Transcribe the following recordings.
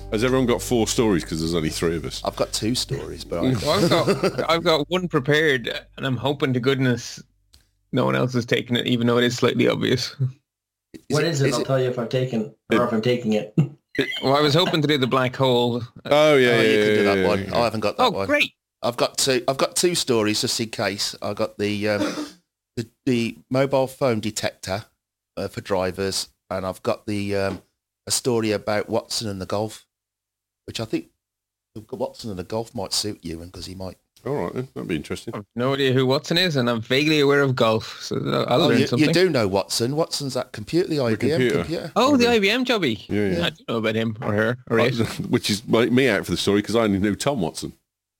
Has everyone got 4 stories? Because there's only 3 of us. I've got 2 stories, but I've got one prepared, and I'm hoping to goodness no one else has taken it, even though it is slightly obvious. What is it? I'll tell you if I've taken or if I'm taking it. Well, I was hoping to do the black hole. Oh yeah, you can do that yeah, one. yeah. I haven't got that one. Oh, great! I've got 2 stories just in case. I got the mobile phone detector for drivers, and I've got the a story about Watson and the golf, which I think Watson and the golf might suit you, and because he might. All right, then. That'd be interesting. I've no idea who Watson is, and I'm vaguely aware of golf, so I'll learn something. You do know Watson. Watson's that the IBM computer. Oh, the IBM jobby. Yeah. I don't know about him or her or it. Which is me out for the story because I only knew Tom Watson.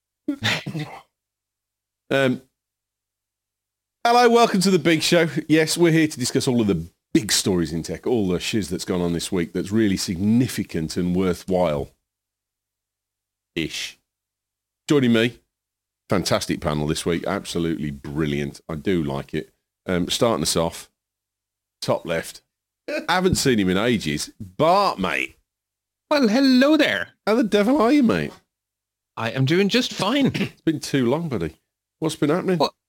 Hello, welcome to the Big Show. Yes, we're here to discuss all of the big stories in tech, all the shiz that's gone on this week that's really significant and worthwhile-ish. Joining me, fantastic panel this week, absolutely brilliant. I do like it. Starting us off, top left. I haven't seen him in ages. Bart, mate. Well, hello there. How the devil are you, mate? I am doing just fine. It's been too long, buddy. What's been happening? Well,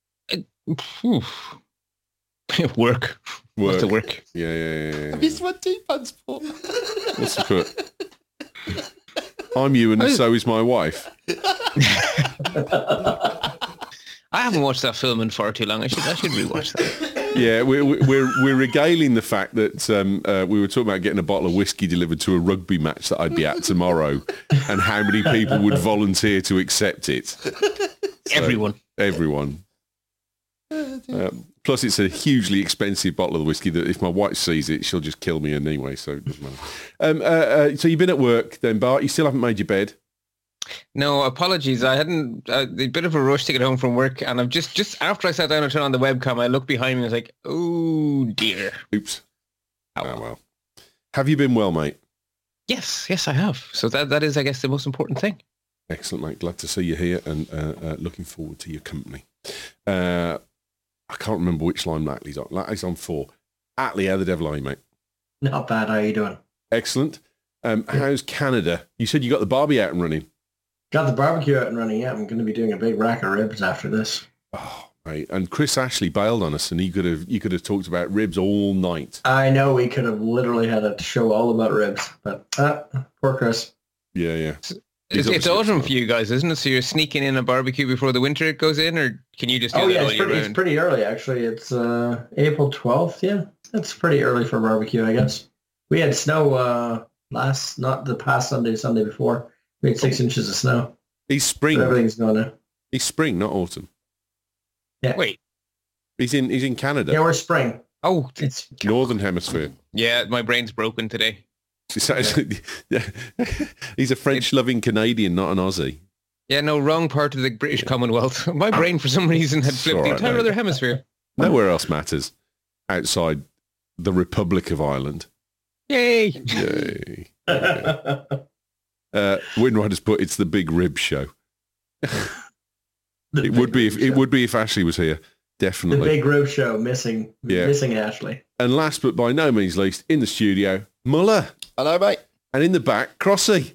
work. Lots of work. Yeah. Have you sweat deep pants, Paul? What's the put? I'm you and so is my wife. I haven't watched that film in far too long. I should rewatch that. Yeah, we're regaling the fact that we were talking about getting a bottle of whiskey delivered to a rugby match that I'd be at tomorrow, and how many people would volunteer to accept it. So, Everyone. Plus, it's a hugely expensive bottle of whiskey that if my wife sees it, she'll just kill me anyway. So it doesn't matter. So you've been at work then, Bart. You still haven't made your bed? No, apologies. I hadn't a bit of a rush to get home from work, and I've just after I sat down and turned on the webcam, I looked behind me and was like, oh dear. Oops. Oh well. Have you been well, mate? Yes, I have. So that is, I guess, the most important thing. Excellent, mate. Glad to see you here and looking forward to your company. I can't remember which line Attlee's on. Attlee's on 4. Attlee, how the devil are you, mate? Not bad. How are you doing? Excellent. How's Canada? You said you got the Barbie out and running. Got the barbecue out and running. Yeah, I'm going to be doing a big rack of ribs after this. Oh, mate. And Chris Ashley bailed on us, and you could have talked about ribs all night. I know we could have literally had a show all about ribs, but poor Chris. Yeah. It's autumn for you guys, isn't it? So you're sneaking in a barbecue before the winter goes in, or can you just do that all year round? It's pretty early, actually. It's April 12th, yeah. It's pretty early for barbecue, I guess. We had snow not the past Sunday before. We had 6 inches of snow. He's spring. But everything's going now. He's spring, not autumn. Yeah. Wait. He's in Canada. Yeah, we're spring. Oh, it's Northern Hemisphere. Yeah, my brain's broken today. He's a French-loving Canadian, not an Aussie. Yeah, no, wrong part of the British Commonwealth. My brain, for some reason, had flipped the entire other hemisphere. Nowhere else matters outside the Republic of Ireland. Yay! Windrider's put it's the Big Rib Show. It would be if Ashley was here. Definitely. The Big Rib Show missing Ashley. And last but by no means least, in the studio, Muller. Hello, mate. And in the back, Crossy.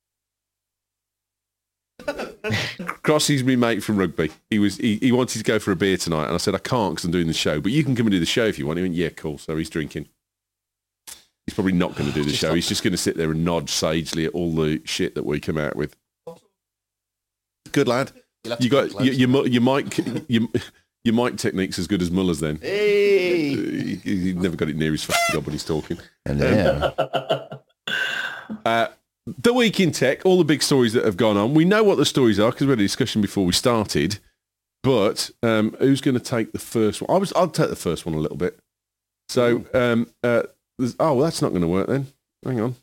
Crossy's my mate from rugby. He wanted to go for a beer tonight, and I said I can't because I'm doing the show. But you can come and do the show if you want. He went, yeah, cool. So he's drinking. He's probably not going to do the show. He's just going to sit there and nod sagely at all the shit that we come out with. Good lad. You got your mic technique's as good as Muller's. Then he never got it near his fucking gob when he's talking. The week in tech, all the big stories that have gone on. We know what the stories are because we had a discussion before we started. But who's going to take the first one? I'll take the first one a little bit. So, that's not going to work then. Hang on.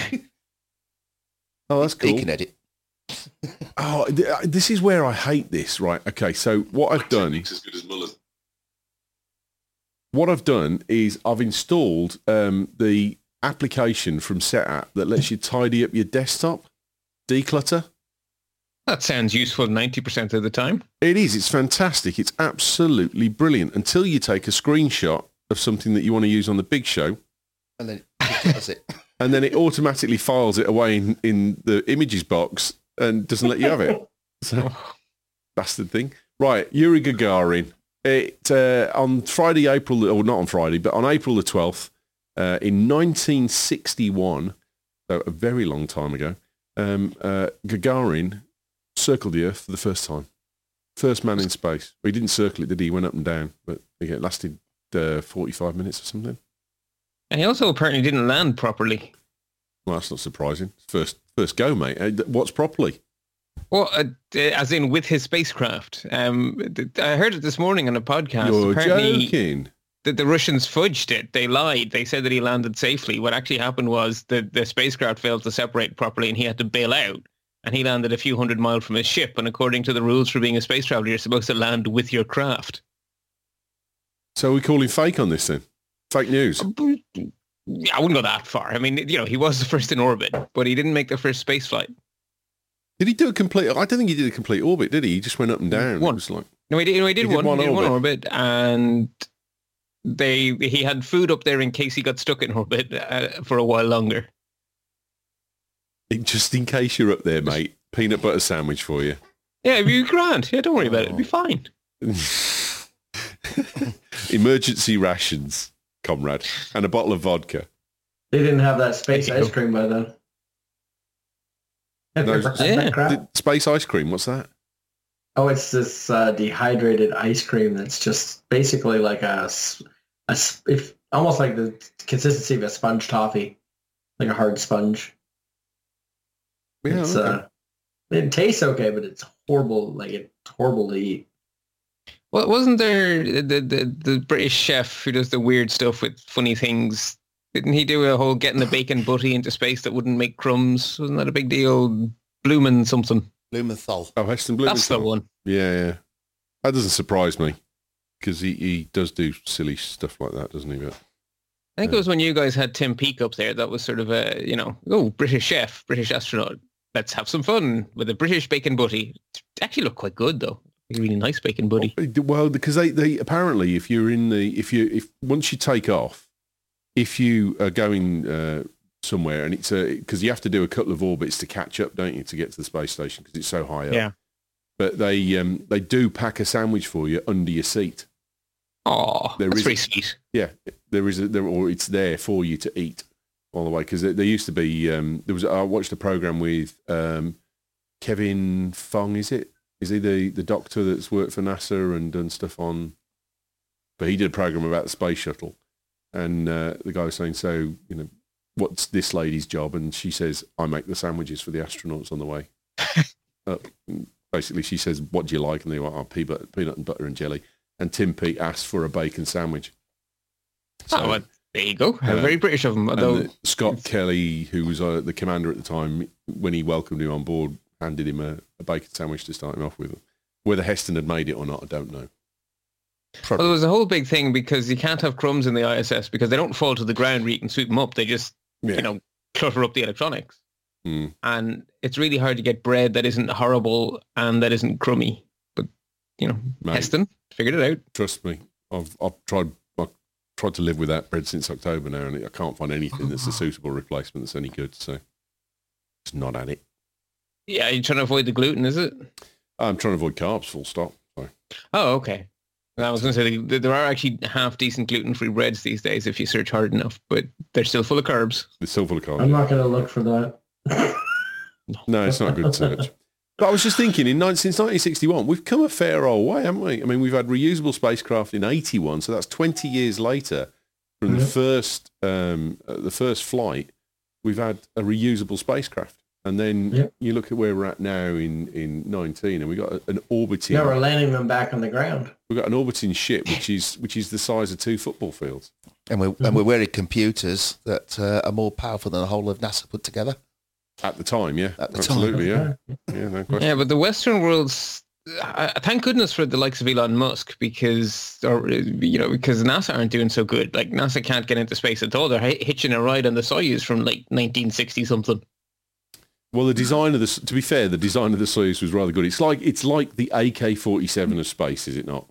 Oh, that's cool. He can edit. Oh, this is where I hate this. Right. Okay. So what I've done. What I've done is I've installed the application from SetApp that lets you tidy up your desktop, declutter. That sounds useful 90% of the time. It is. It's fantastic. It's absolutely brilliant until you take a screenshot of something that you want to use on the Big Show. And then it does it. and then it automatically files it away in the images box and doesn't let you have it. So, bastard thing. Right, Yuri Gagarin. It on Friday, or not on Friday, but on April the 12th, in 1961, so a very long time ago, Gagarin circled the Earth for the first time. First man in space. Well, he didn't circle it, did he? He went up and down, but it lasted 45 minutes or something. And he also apparently didn't land properly. Well, that's not surprising. First go, mate. What's properly? Well, as in with his spacecraft. I heard it this morning on a podcast. You're apparently, joking. The Russians fudged it. They lied. They said that he landed safely. What actually happened was the spacecraft failed to separate properly and he had to bail out. And he landed a few hundred miles from his ship. And according to the rules for being a space traveler, you're supposed to land with your craft. So we calling fake on this then? Fake news? I wouldn't go that far. I mean, he was the first in orbit, but he didn't make the first space flight. Did he do a complete... I don't think he did a complete orbit, did he? He just went up and down. One. It was like... No, he did one. He did one orbit, and he had food up there in case he got stuck in orbit for a while longer. Just in case you're up there, mate. Peanut butter sandwich for you. Yeah, it'd be grand. Yeah, don't worry about it. It'd be fine. Emergency rations, comrade, and a bottle of vodka. They didn't have that space ice cream by then. Have you ever had that crap? Space ice cream, what's that? Oh, it's this dehydrated ice cream that's just basically like almost like the consistency of a sponge toffee, like a hard sponge. Yeah, It's, okay. it tastes okay, but it's horrible. Like it's horrible to eat. Well, wasn't there the British chef who does the weird stuff with funny things? Didn't he do a whole getting the bacon butty into space that wouldn't make crumbs? Wasn't that a big deal? Blumen something. Blumenthal. Oh, Heston Blumenthal. That's the one. Yeah. That doesn't surprise me because he does do silly stuff like that, doesn't he? But I think it was when you guys had Tim Peake up there. That was sort of a, British chef, British astronaut. Let's have some fun with a British bacon butty. It actually looked quite good though. A really nice bacon butty. Well, because they apparently if once you take off, if you are going somewhere and it's because you have to do a couple of orbits to catch up, don't you, to get to the space station because it's so high up. Yeah. But they do pack a sandwich for you under your seat. Oh, that's very sweet. Yeah, or it's there for you to eat all the way because there used to be I watched a program with Kevin Fong. Is he the doctor that's worked for NASA and done stuff on? But he did a program about the space shuttle, and the guy was saying, so what's this lady's job? And she says, I make the sandwiches for the astronauts on the way. Basically, she says, what do you like? And they want peanut and butter and jelly. And Tim Peake asked for a bacon sandwich. So, well, there you go. How very British of him. Although Scott Kelly, who was the commander at the time, when he welcomed him on board, handed him a bacon sandwich to start him off with. Whether Heston had made it or not, I don't know. Well, there was a whole big thing because you can't have crumbs in the ISS because they don't fall to the ground where you can sweep them up. They just, clutter up the electronics. Mm. And it's really hard to get bread that isn't horrible and that isn't crummy. But, Heston figured it out. Trust me. I've tried to live with that bread since October now, and I can't find anything that's a suitable replacement that's any good. So just not at it. Yeah, you're trying to avoid the gluten, is it? I'm trying to avoid carbs, full stop. So. Oh, okay. I was going to say there are actually half decent gluten-free breads these days if you search hard enough, but they're still full of carbs. They're still full of carbs. I'm not going to look for that. No, it's not a good search. But I was just thinking, since 1961, we've come a fair old way, haven't we? I mean, we've had reusable spacecraft in 81, so that's 20 years later from the first flight. We've had a reusable spacecraft. And then you look at where we're at now in 19, and we've got an orbiting... Yeah, we're landing them back on the ground. We've got an orbiting ship, which is the size of 2 football fields. And we're wearing computers that are more powerful than the whole of NASA put together. At the time, yeah. At the Absolutely, time. Yeah, no question. Yeah, but the Western world's... thank goodness for the likes of Elon Musk because NASA aren't doing so good. Like, NASA can't get into space at all. They're hitching a ride on the Soyuz from, 1960-something. Well, the design of to be fair, the design of the Soyuz was rather good. It's like the AK-47 of space, is it not?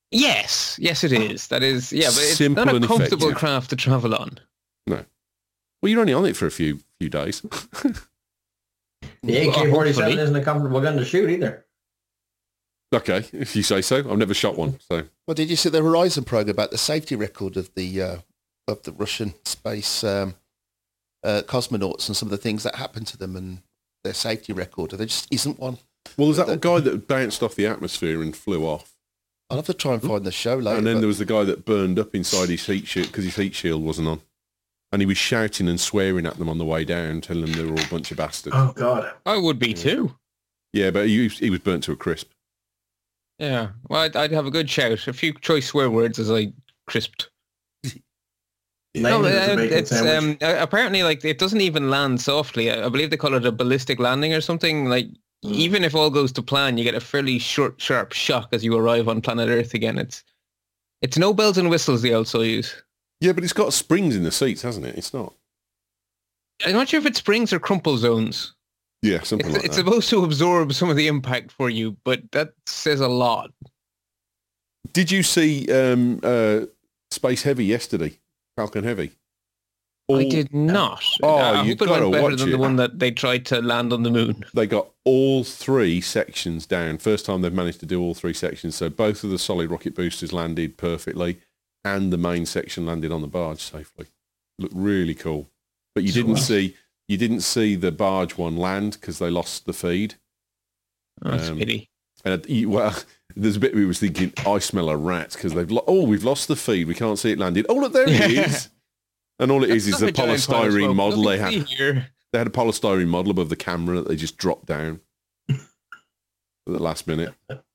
Yes, it is. That is, yeah, but it's Simple not a and comfortable effective. craft to travel on. No. Well, you're only on it for a few days. The AK-47 hopefully. isn't a comfortable gun to shoot either. Okay, if you say so. I've never shot one, so. Well, did you see the Horizon program about the safety record of the Russian space cosmonauts and some of the things that happened to them and their safety record? There just isn't one. Well, there's that guy that bounced off the atmosphere and flew off. I'll have to try and find the show later. And then there was the guy that burned up inside his heat shield because his heat shield wasn't on. And he was shouting and swearing at them on the way down, telling them they were all a bunch of bastards. Oh, God. I would be too. Yeah, but he was burnt to a crisp. Yeah. Well, I'd have a good shout. A few choice swear words as I crisped. No, Landing is a bacon it's sandwich. apparently like it doesn't even land softly. I believe they call it a ballistic landing or something. Like even if all goes to plan, you get a fairly short, sharp shock as you arrive on planet Earth again. It's no bells and whistles, the old Soyuz. Yeah, but it's got springs in the seats, hasn't it? It's not. I'm not sure if it's springs or crumple zones. Yeah, something like It's that. supposed to absorb some of the impact for you, but that says a lot. Did you see Space Heavy yesterday? Falcon Heavy? I did not. Oh, I you've hope it gotta went better watch than it. the one that they tried to land on the moon. They got all 3 sections down. First time they've managed to do all 3 sections. So both of the solid rocket boosters landed perfectly and the main section landed on the barge safely. Looked really cool. But you didn't see the barge one land because they lost the feed. Oh, that's a pity. And well, there's a bit we was thinking, I smell a rat because we've lost the feed. We can't see it landed. Oh, look, there it is. And all it is That's the not a giant pile of polystyrene smoke. model they Nothing had. to see here. They had a polystyrene model above the camera that they just dropped down at the last minute.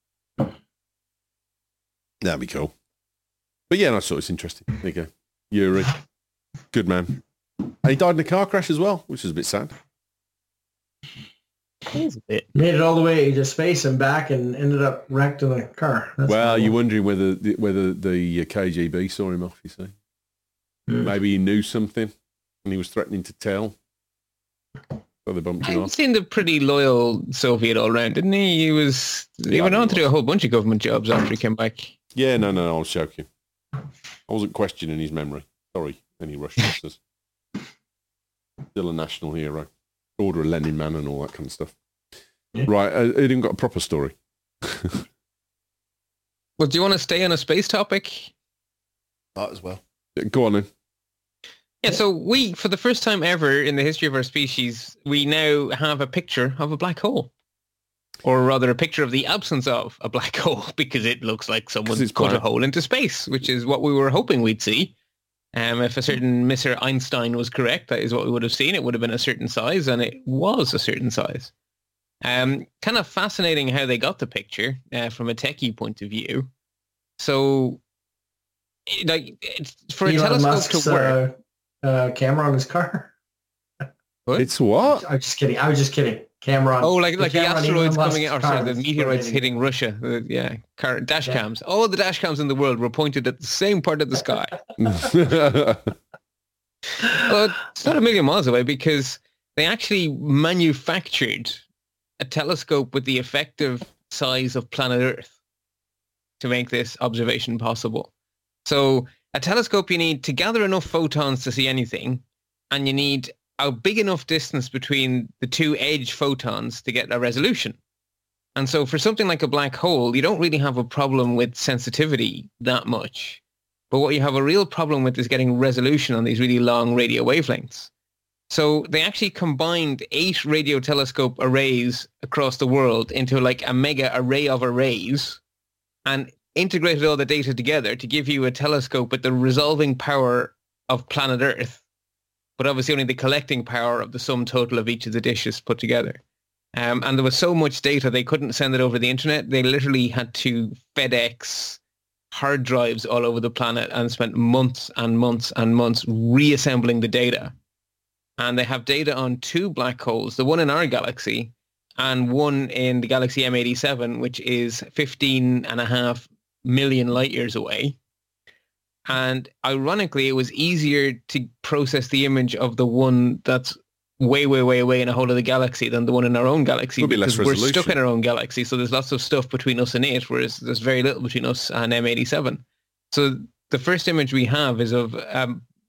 That'd be cool. But yeah, I thought it's interesting. There you go. Yuri. Good man. And he died in a car crash as well, which is a bit sad. It's a bit. Made it all the way to space and back and ended up wrecked in a car. That's Well, horrible. you're wondering whether the KGB saw him off, you see. Maybe he knew something and he was threatening to tell. So they bumped him He off. seemed a pretty loyal Soviet all round, didn't he? He went on to do a whole bunch of government jobs after he came back. Yeah, no, I was joking. I wasn't questioning his memory. Sorry, any Russian listeners. Still a national hero. Order of Lenin man and all that kind of stuff. Yeah. Right, I didn't got a proper story. Well, do you want to stay on a space topic? Might as well. Go on then. Yeah, so we, for the first time ever in the history of our species, we now have a picture of a black hole. Or rather, a picture of the absence of a black hole, because it looks like someone 'Cause it's cut a black. hole into space, which is what we were hoping we'd see. If a certain Mr. Einstein was correct, that is what we would have seen. It would have been a certain size, and it was a certain size. Kind of fascinating how they got the picture from a techie point of view. So, like, for a Elon telescope Musk's, to work... camera on his car. What? It's what? I'm just kidding. I was just kidding. Camera on. Oh, like the camera on asteroids Elon coming out, or Musk's sorry, car the was meteorites rotating. hitting Russia. Dash cams. All the dash cams in the world were pointed at the same part of the sky. Well, it's not a million miles away because they actually manufactured a telescope with the effective size of planet Earth to make this observation possible. So a telescope, you need to gather enough photons to see anything, and you need a big enough distance between the two edge photons to get a resolution. And so for something like a black hole, you don't really have a problem with sensitivity that much. But what you have a real problem with is getting resolution on these really long radio wavelengths. So they actually combined 8 radio telescope arrays across the world into like a mega array of arrays and integrated all the data together to give you a telescope with the resolving power of planet Earth, but obviously only the collecting power of the sum total of each of the dishes put together. And there was so much data, they couldn't send it over the internet. They literally had to FedEx hard drives all over the planet and spent months and months and months reassembling the data. And they have data on 2 black holes, the one in our galaxy and one in the galaxy M87, which is 15.5 million light years away. And ironically, it was easier to process the image of the one that's way, way, way away in a whole other galaxy than the one in our own galaxy. Would be less because we're resolution. stuck in our own galaxy, so there's lots of stuff between us and it, whereas there's very little between us and M87. So the first image we have is of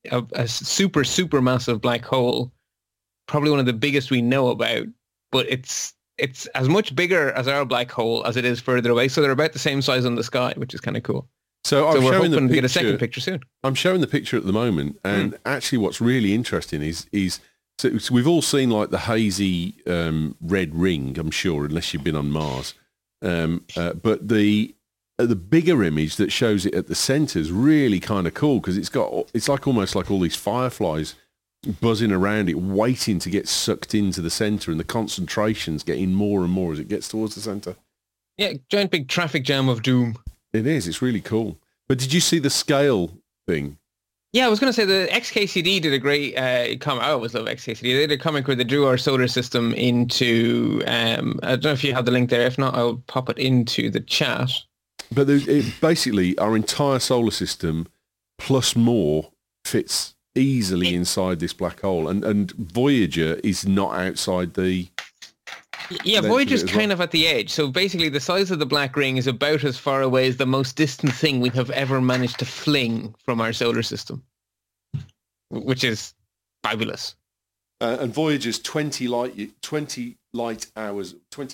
a super massive black hole, probably one of the biggest we know about, but it's as much bigger as our black hole as it is further away. So they're about the same size on the sky, which is kind of cool. So we're hoping to get a second picture soon. I'm showing the picture at the moment, and actually what's really interesting is so we've all seen like the hazy red ring, I'm sure, unless you've been on Mars. But the bigger image that shows it at the centre is really kind of cool because it's like almost like all these fireflies buzzing around it, waiting to get sucked into the centre, and the concentration's getting more and more as it gets towards the centre. Yeah, giant big traffic jam of doom. It is. It's really cool. But did you see the scale thing? Yeah, I was going to say the XKCD did a great comic. I always love XKCD. They did a comic where they drew our solar system into... I don't know if you have the link there. If not, I'll pop it into the chat. But basically, our entire solar system plus more fits easily inside this black hole. And Voyager is not outside the... Yeah, Voyager's kind of at the edge. So basically the size of the black ring is about as far away as the most distant thing we have ever managed to fling from our solar system, which is fabulous. And Voyager's 22 light hours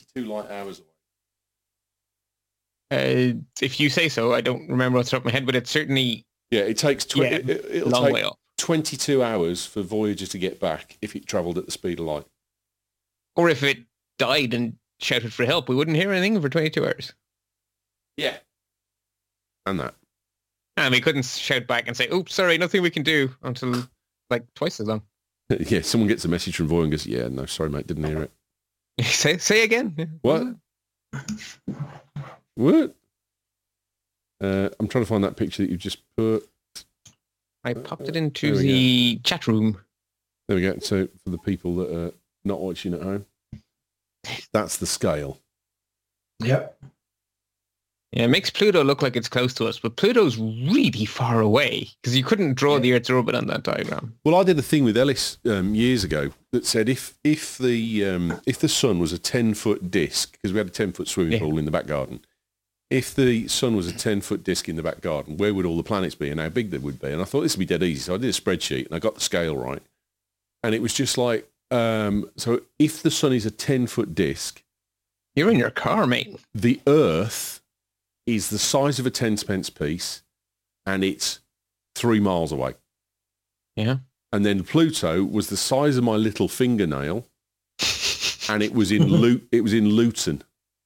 away. If you say so, I don't remember off the top of my head, but it's certainly... Yeah, it takes it'll long take way up. 22 hours for Voyager to get back if it travelled at the speed of light. Or if it died and shouted for help, we wouldn't hear anything for 22 hours. Yeah. And that. And we couldn't shout back and say, oops, sorry, nothing we can do until like twice as long. Yeah, someone gets a message from Voyager and goes, yeah, no, sorry, mate, didn't hear it. Say again. What? What? I'm trying to find that picture that you just put. I popped it into the chat room. There we go. So for the people that are not watching at home, that's the scale. Yep. Yeah, it makes Pluto look like it's close to us, but Pluto's really far away because you couldn't draw the Earth's orbit on that diagram. Well, I did a thing with Ellis years ago that said if the sun was a 10-foot disc, because we had a 10-foot swimming pool in the back garden, if the sun was a 10-foot disc in the back garden, where would all the planets be and how big they would be? And I thought this would be dead easy, so I did a spreadsheet and I got the scale right, and it was just like, so if the sun is a 10-foot disc, you're in your car, mate. The Earth is the size of a 10-pence piece, and it's 3 miles away. Yeah. And then Pluto was the size of my little fingernail, and it was in Luton.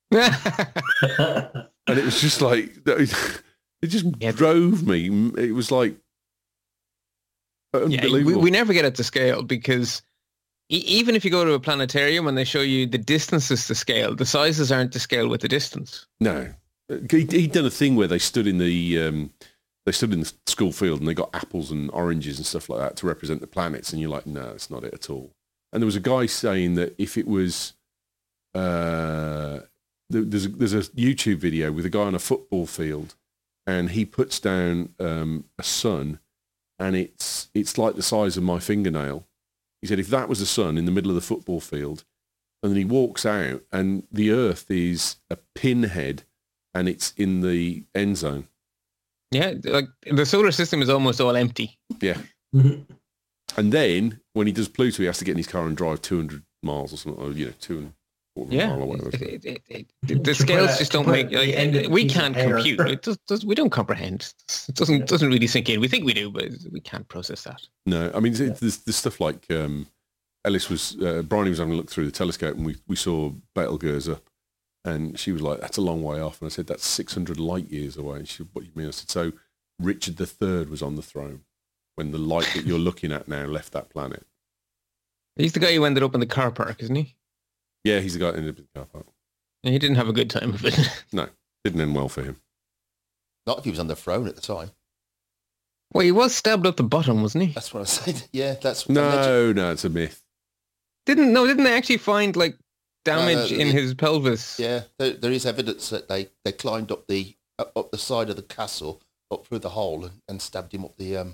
And it was just like, it just drove me. It was like unbelievable. Yeah, we never get it to scale because even if you go to a planetarium and they show you the distances to scale, the sizes aren't to scale with the distance. No. He'd done a thing where they stood in the school field and they got apples and oranges and stuff like that to represent the planets, and you're like, no, it's not it at all. And there was a guy saying that if it was, there's a YouTube video with a guy on a football field, and he puts down a sun, and it's like the size of my fingernail. He said if that was a sun in the middle of the football field, and then he walks out, and the Earth is a pinhead, and it's in the end zone. Yeah, like the solar system is almost all empty. Yeah. Mm-hmm. And then when he does Pluto, he has to get in his car and drive 200 miles or something, or 2 mile or whatever. The scales just don't make. Like, we can't compute. We don't comprehend. It doesn't really sink in. We think we do, but we can't process that. No, I mean there's stuff like Ellis was Bryony was having a look through the telescope, and we saw Betelgeuse up. And she was like, that's a long way off. And I said, that's 600 light years away. And she said, what do you mean? I said, so Richard III was on the throne when the light that you're looking at now left that planet. He's the guy who ended up in the car park, isn't he? Yeah, he's the guy who ended up in the car park. And he didn't have a good time of it. No, didn't end well for him. Not if he was on the throne at the time. Well, he was stabbed up the bottom, wasn't he? That's what I said. Yeah, that's... No, it's a myth. Didn't they actually find, like, damage in his pelvis? Yeah, there is evidence that they climbed up the side of the castle, up through the hole, and stabbed him up the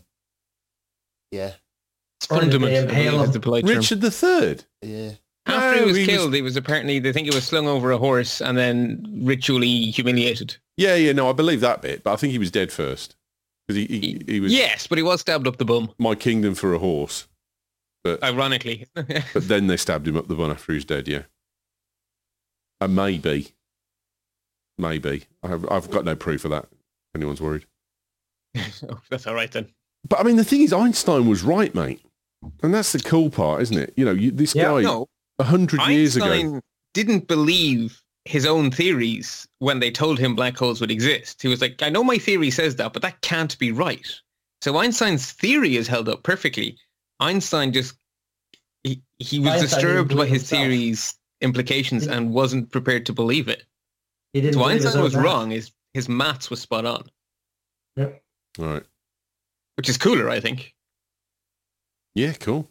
Fundament, is the polite term. Richard III? Yeah. After he was killed, he was apparently, they think he was slung over a horse and then ritually humiliated. Yeah, no, I believe that bit, but I think he was dead first. Because he was Yes, but he was stabbed up the bum, my kingdom for a horse. ironically. But then they stabbed him up the bum after he's dead, yeah. And maybe. I've got no proof of that, if anyone's worried. Oh, that's all right then. But I mean, the thing is, Einstein was right, mate. And that's the cool part, isn't it? You know, this guy, No, 100 years ago. Einstein didn't believe his own theories when they told him black holes would exist. He was like, I know my theory says that, but that can't be right. So Einstein's theory is held up perfectly. Einstein just, he was Einstein disturbed didn't by believe his himself. theory's implications and wasn't prepared to believe it. He didn't So believe his Einstein own was math. wrong. His maths was spot on, Yep. All right. which is cooler, I think. Yeah, cool.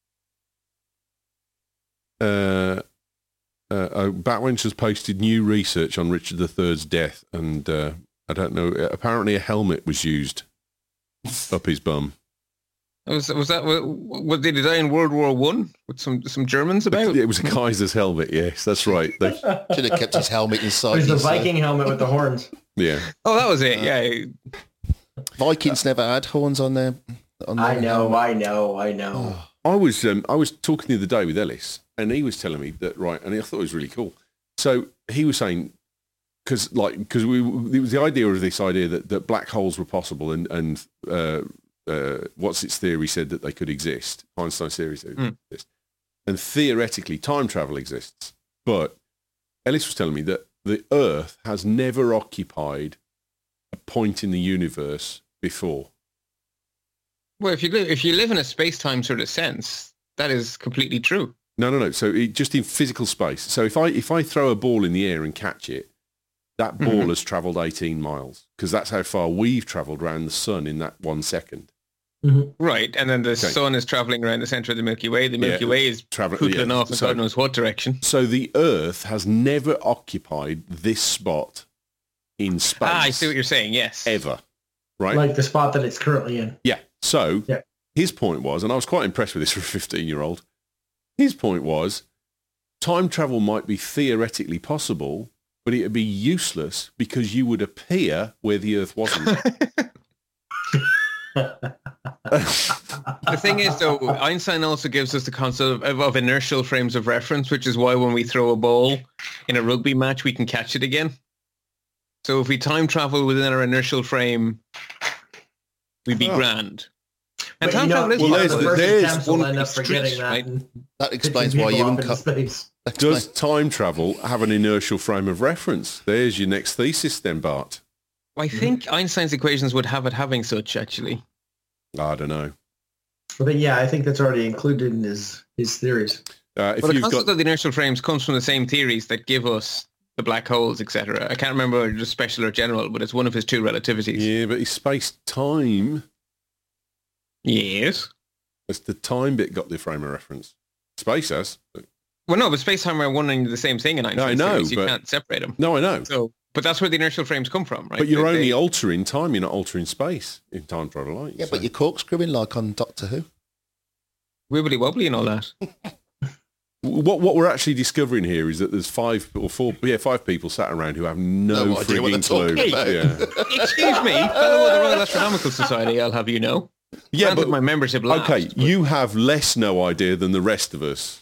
Batwench has posted new research on Richard III's death, and I don't know. Apparently, a helmet was used up his bum. Was did he die in World War One with some Germans about? It was a Kaiser's helmet. Yes, that's right. Should have kept his helmet It inside. was the his, Viking helmet with the horns. Yeah. Oh, that was it. Yeah. Vikings never had horns on their. I know. Oh. I was talking the other day with Ellis, and he was telling me that, right, and I thought it was really cool. So he was saying, because it was the idea of this idea that black holes were possible, and what's its theory said that they could exist. Einstein's theory said they could exist, and theoretically time travel exists. But Ellis was telling me that the Earth has never occupied a point in the universe before. Well, if you live in a space-time sort of sense, that is completely true. No. So just in physical space. So if I throw a ball in the air and catch it, that ball has travelled 18 miles because that's how far we've travelled around the sun in that 1 second. Right, and then the sun is traveling around the center of the Milky Way. The Milky Way is pootling off in God knows what direction. So the Earth has never occupied this spot in space. I see what you're saying. Yes. Ever, right? Like the spot that it's currently in. Yeah. So Yeah. his point was, and I was quite impressed with this for a 15-year-old. His point was, time travel might be theoretically possible, but it would be useless because you would appear where the Earth wasn't. The thing is, though, Einstein also gives us the concept of inertial frames of reference, which is why when we throw a ball in a rugby match, we can catch it again. So if we time travel within our inertial frame, we'd be grand. And But time you know, travel is well, one of there's- those- there's attempts will one end up street, forgetting that. right? and That explains pitching why people you up into space. Does time travel have an inertial frame of reference? There's your next thesis then, Bart. I think Einstein's equations would have it having such, actually. I don't know. But yeah, I think that's already included in his theories. If Well, the you've concept got, of the inertial frames comes from the same theories that give us the black holes, etc. I can't remember whether it's special or general, but it's one of his two relativities. yeah, but it's space-time. Yes. It's the time bit got the frame of reference. Space has. Well, no, but space-time are one and the same thing in Einstein's I know, theories. You but- can't separate them. No, I know. So, but that's where the inertial frames come from, right? But you're They- only altering time. You're not altering space in time travel, aren't you? Yeah, but you're corkscrewing like on Doctor Who. wibbly wobbly and all that. What we're actually discovering here is that there's five people sat around who have no No idea what they're frigging clue. talking about. Yeah, Excuse me, fellow of the Royal Astronomical Society, I'll have you know. yeah, Granted, but my membership lapsed. okay, you have less no idea than the rest of us.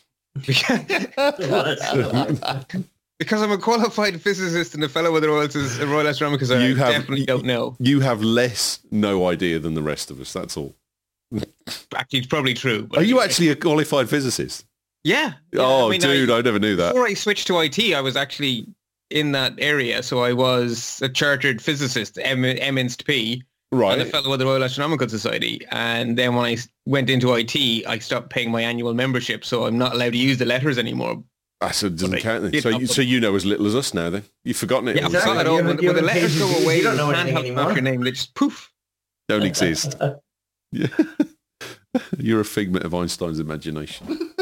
Because I'm a qualified physicist and a fellow of the Royal Astronomical Society, You have- I definitely don't know. You have less no idea than the rest of us. That's all. Actually, it's probably true. But Are you actually a qualified physicist? Yeah. Oh, I mean, dude, I never knew that. Before I switched to IT, I was actually in that area. So I was a chartered physicist, M-Inst-P, and a Right. fellow of the Royal Astronomical Society. And then when I went into IT, I stopped paying my annual membership. So I'm not allowed to use the letters anymore. So it doesn't Right. count then. Yeah, So you know as little as us now then. You've forgotten it. Yeah, I've Exactly. got it all. You When haven't the letters paid go your- away, you don't know can't anything have anymore. your name. They just poof. Don't exist. Yeah. You're a figment of Einstein's imagination.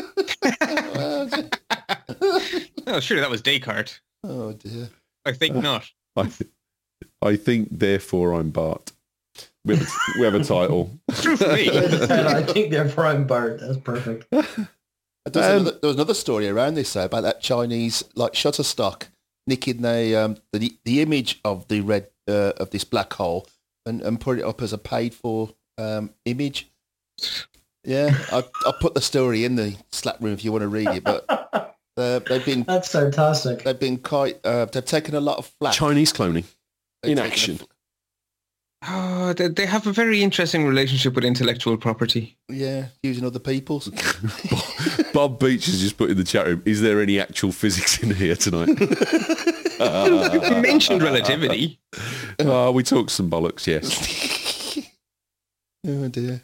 Oh, surely that was Descartes. Oh dear. I think not. I think, therefore, I'm Bart. We have a title. It's true for me. I think therefore I'm Bart. That's perfect. There was another story around this about that Chinese like Shutterstock nicking the image of the red of this black hole and put it up as a paid for image. Yeah, I put the story in the Slack room if you want to read it, but they've been That's fantastic. they've been quite they've taken a lot of flack. Chinese cloning They've in taken action. Oh, they have a very interesting relationship with intellectual property. Yeah, using other people's. Bob Beach has just put in the chat room, is there any actual physics in here tonight? You mentioned relativity. Oh, we talked some bollocks, yes. Oh dear.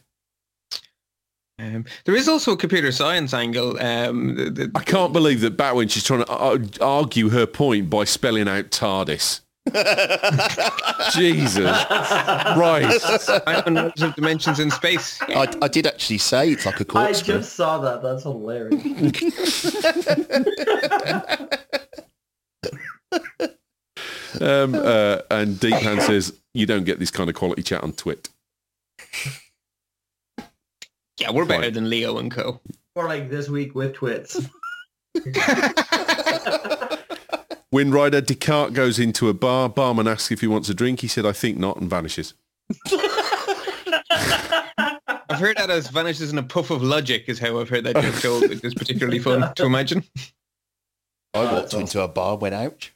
There is also a computer science angle. I can't believe that Batwing, she's trying to argue her point by spelling out TARDIS. Jesus. Right. Knowledge of dimensions in space. I did actually say it's like a I corkscrew. just saw that. That's hilarious. And Deepan says, you don't get this kind of quality chat on Twit. Yeah, we're better Right. than Leo and Co. Or like this week with twits. Windrider Descartes goes into a bar. Barman asks if he wants a drink. He said, I think not, and vanishes. I've heard that as vanishes in a puff of logic is how I've heard that joke told, which is particularly fun to imagine. I walked into a bar, went out.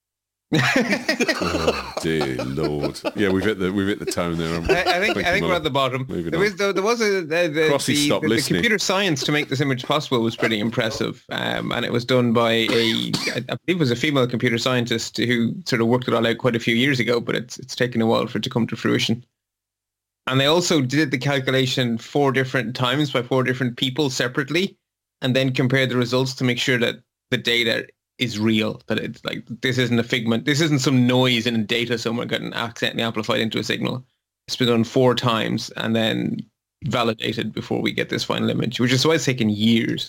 Oh, dear Lord. Yeah, we've hit the tone there. haven't we? I think Thank you, we're at the bottom. Moving There on. was Crossy, stop the listening. computer science to make this image possible was pretty impressive, and it was done by I believe it was a female computer scientist who sort of worked it all out quite a few years ago, but it's taken a while for it to come to fruition. And they also did the calculation 4 different times by 4 different people separately, and then compared the results to make sure that the data is real, that it's like, this isn't a figment, this isn't some noise in data somewhere getting accidentally amplified into a signal. It's been done 4 times and then validated before we get this final image, which is why it's taken years.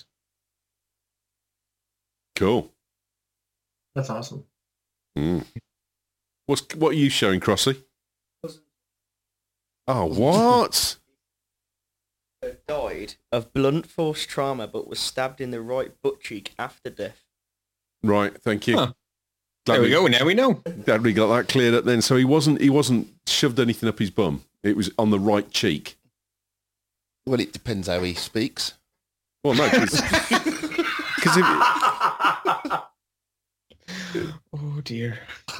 Cool. That's awesome. Mm. What are you showing, Crossy? Oh, what? Died of blunt force trauma, but was stabbed in the right butt cheek after death. Right, thank you. Huh. Glad There we go, now we know. Glad we got that cleared up then. So he wasn't shoved anything up his bum. It was on the right cheek. Well, it depends how he speaks. Well, no, because Oh dear.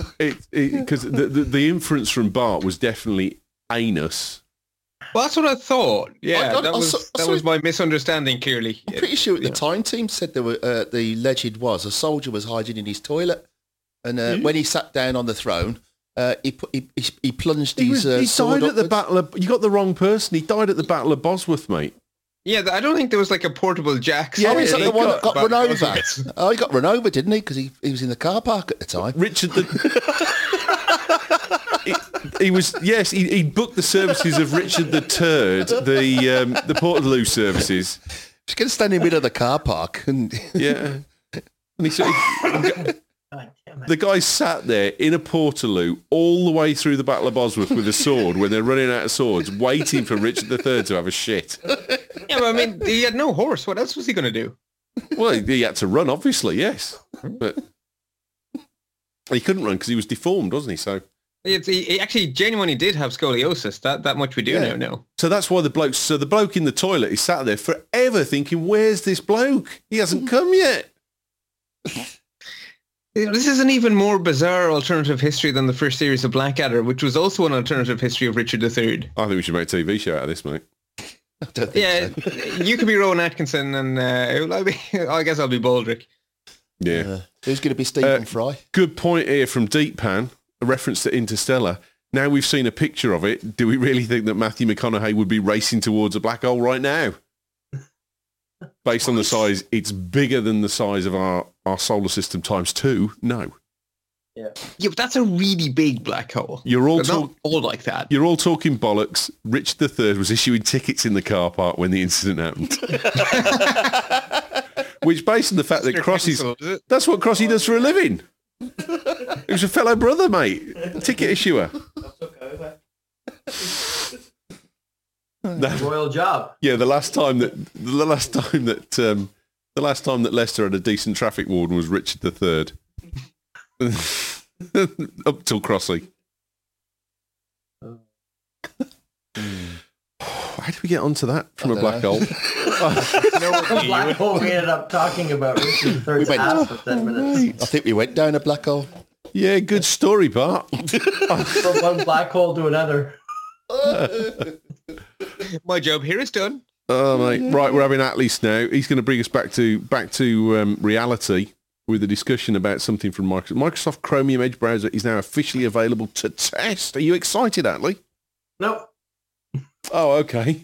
the inference from Bart was definitely anus. Well, that's what I thought. Yeah, I that saw was it. my misunderstanding, clearly. I'm pretty sure at the Yeah. time team said there were the alleged was a soldier was hiding in his toilet, and when he sat down on the throne, he plunged He his sword died at the upwards. Battle of... You got the wrong person. He died at the Battle of Bosworth, mate. Yeah, I don't think there was like a portable jack. Oh, is that the one that got run over? Bosworth. Oh, he got run over, didn't he? Because he was in the car park at the time. Richard he was, yes, he booked the services of Richard the Turd, the Portaloo services. He's going to stand in the middle of the car park. And Yeah. And he said, God damn it. the guy sat there in a Portaloo all the way through the Battle of Bosworth with a sword when they're running out of swords, waiting for Richard III to have a shit. Yeah, but I mean, he had no horse. What else was he going to do? Well, he had to run, obviously, yes. But he couldn't run because he was deformed, wasn't he? So He actually genuinely did have scoliosis. That much we do Yeah. know. that's why the bloke in the toilet is sat there forever thinking, where's this bloke? He hasn't come yet. This is an even more bizarre alternative history than the first series of Blackadder, which was also an alternative history of Richard III. I think we should make a TV show out of this, mate. I don't think Yeah, so. you could be Rowan Atkinson, and I guess I'll be Baldrick. Yeah. Who's going to be Stephen Fry? Good point here from Deep Pan, a reference to Interstellar. Now we've seen a picture of it, do we really think that Matthew McConaughey would be racing towards a black hole right now? Based on the size, it's bigger than the size of our solar system times 2. No. Yeah, but that's a really big black hole. You're all They're not all like that. You're all talking bollocks. Richard III was issuing tickets in the car park when the incident happened. Which, based on the fact that Crossy's... That's what Crossy does for a living. He was a fellow brother, mate. Ticket issuer. Royal job. Yeah, the last time that Leicester had a decent traffic warden was Richard III. Up till Crossy. did we get onto that from a black hole? The black hole we ended up talking about Richard Third's ass for 10 minutes. I think we went down a black hole. Yeah, good story, Bart. From one black hole to another. My job here is done. Oh, mate. Right, we're having Atlas now. He's going to bring us back to reality with a discussion about something from Microsoft. Microsoft Chromium Edge browser is now officially available to test. Are you excited, Atlee? Nope. Oh, okay.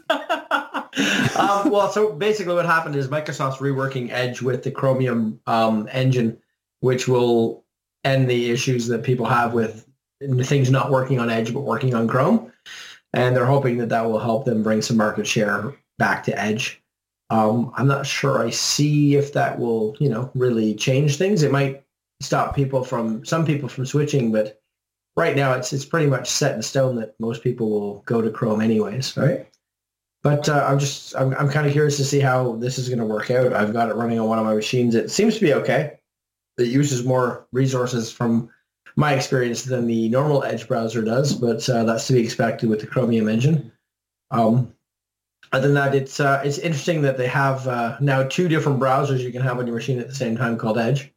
Well, so basically what happened is Microsoft's reworking Edge with the Chromium engine, which will end the issues that people have with things not working on Edge but working on Chrome. And they're hoping that will help them bring some market share back to Edge. I'm not sure I see if that will, really change things. It might stop some people from switching, but right now it's pretty much set in stone that most people will go to Chrome anyways, right? But I'm kind of curious to see how this is going to work out. I've got it running on one of my machines. It seems to be okay. It uses more resources from my experience than the normal Edge browser does, but that's to be expected with the Chromium engine. Other than that, it's interesting that they have now two different browsers you can have on your machine at the same time called Edge.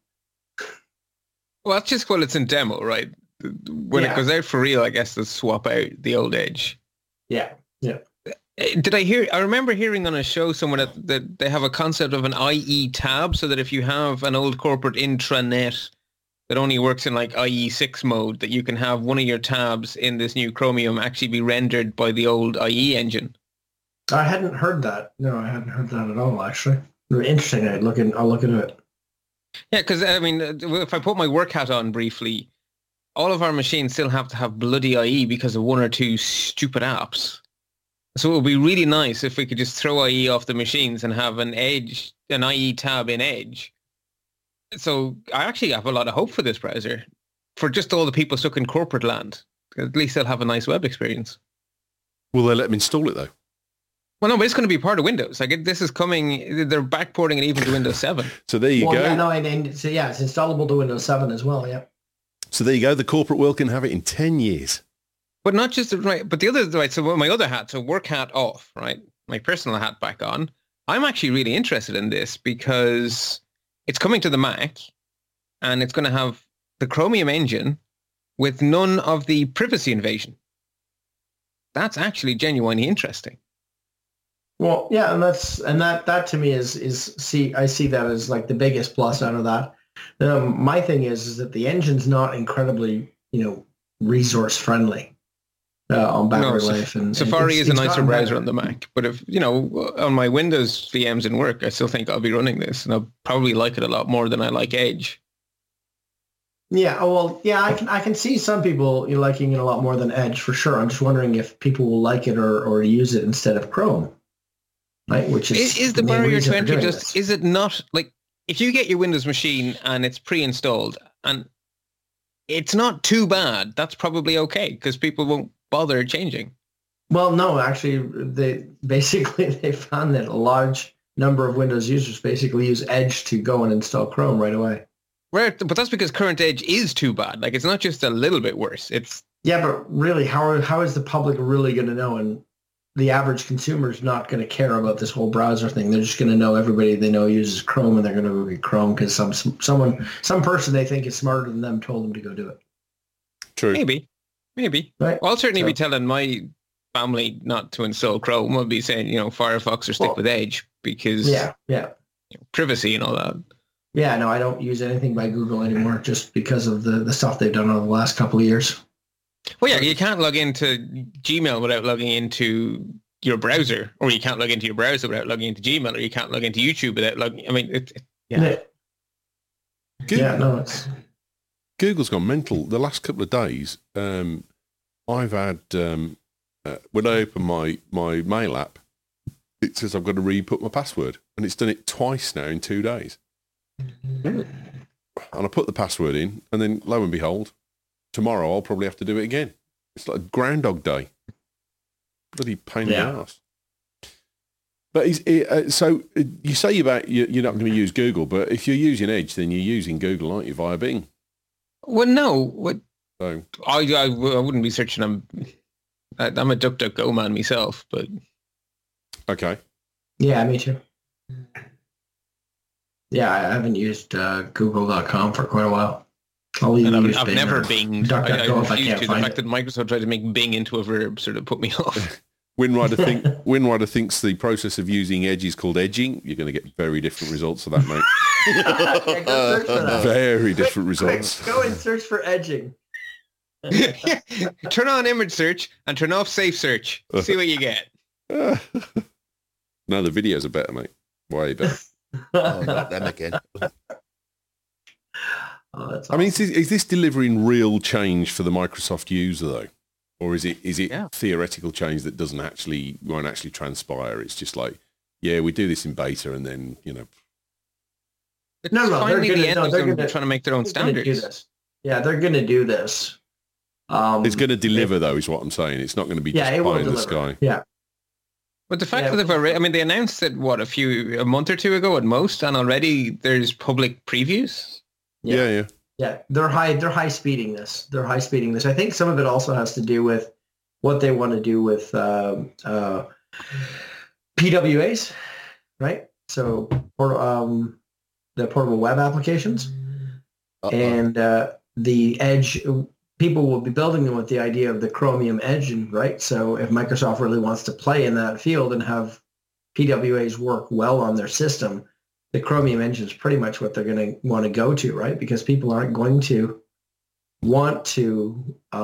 Well, that's just while it's in demo, right? When it goes out for real, I guess they'll swap out the old Edge. Yeah. I remember hearing on a show somewhere that they have a concept of an IE tab, so that if you have an old corporate intranet that only works in like IE6 mode, that you can have one of your tabs in this new Chromium actually be rendered by the old IE engine. I hadn't heard that. No, I hadn't heard that at all, actually. Interesting. I'll look into it. Yeah, because, if I put my work hat on briefly, all of our machines still have to have bloody IE because of one or two stupid apps. So it would be really nice if we could just throw IE off the machines and have an IE tab in Edge. So I actually have a lot of hope for this browser, for just all the people stuck in corporate land. At least they'll have a nice web experience. Will they let them install it, though? Well, no, but it's going to be part of Windows. Like, this is coming, they're backporting it even to Windows 7. So there you go. Yeah, no, it's installable to Windows 7 as well, yeah. So there you go. The corporate world can have it in 10 years. But not just, right, but the other, right, so my other hat, so work hat off, right? My personal hat back on. I'm actually really interested in this because it's coming to the Mac and it's going to have the Chromium engine with none of the privacy invasion. That's actually genuinely interesting. Well, yeah, and that to me I see that as like the biggest plus out of that. My thing is that the engine's not incredibly, resource friendly on battery life. And Safari is a nicer browser on the Mac, but if on my Windows VMs in work, I still think I'll be running this, and I'll probably like it a lot more than I like Edge. Yeah, well, yeah, I can see some people liking it a lot more than Edge for sure. I'm just wondering if people will like it or use it instead of Chrome. Right, which is the barrier to entry just, is it not, like, if you get your Windows machine and it's pre-installed and it's not too bad, that's probably okay because people won't bother changing. Well, no, actually, they found that a large number of Windows users basically use Edge to go and install Chrome right away. Right, but that's because current Edge is too bad. Like, it's not just a little bit worse. It's but really, how is the public really going to know? And the average consumer is not going to care about this whole browser thing. They're just going to know everybody they know uses Chrome, and they're going to go get Chrome because some person they think is smarter than them told them to go do it. True. Maybe. Right? Well, I'll certainly be telling my family not to install Chrome. I'll be saying, Firefox or stick with Edge because privacy and all that. Yeah, no, I don't use anything by Google anymore just because of the stuff they've done over the last couple of years. Well, yeah, you can't log into Gmail without logging into your browser, or you can't log into your browser without logging into Gmail, or you can't log into YouTube without logging. I mean, Google's gone mental. The last couple of days, I've had when I open my mail app, it says I've got to re-put my password, and it's done it twice now in 2 days. And I put the password in, and then lo and behold, tomorrow I'll probably have to do it again. It's like Groundhog Day. Bloody pain in the ass. But so you say about you're not going to use Google, but if you're using Edge, then you're using Google, aren't you, via Bing? Well, no. So I wouldn't be searching. I'm a DuckDuckGo man myself, but Okay. Yeah, me too. Yeah, I haven't used Google.com for quite a while. And I've never Bing. I DuckDuckGo if I refuse can't to. The find fact it. that Microsoft tried to make Bing into a verb sort of put me off. Windrider thinks the process of using Edge is called edging. You're going to get very different results for that, mate. Yeah, go search for that. Very different Quick, results. go and search for edging. Turn on image search and turn off safe search. See what you get. No, the videos are better, mate. Way better. Oh, not them again. Oh, that's I mean, is this delivering real change for the Microsoft user, though? Or is it theoretical change that won't actually transpire? It's just like, yeah, we do this in beta and then, It's No, finally they're the gonna- end no, of they're them gonna- trying to make their own They're gonna do standards. this. Yeah, they're going to do this. it's going to deliver, though, is what I'm saying. It's not going to be just it will pie in the deliver. sky. Yeah. But the fact Yeah. that they've already, I mean, they announced it, a month or two ago at most, and already there's public previews. Yeah. Yeah, they're high speeding this. They're high speeding this. I think some of it also has to do with what they want to do with PWAs, right? So the portable web applications and the Edge. People will be building them with the idea of the Chromium engine, right? So if Microsoft really wants to play in that field and have PWAs work well on their system, the Chromium engine is pretty much what they're going to want to go to, right? Because people aren't going to want to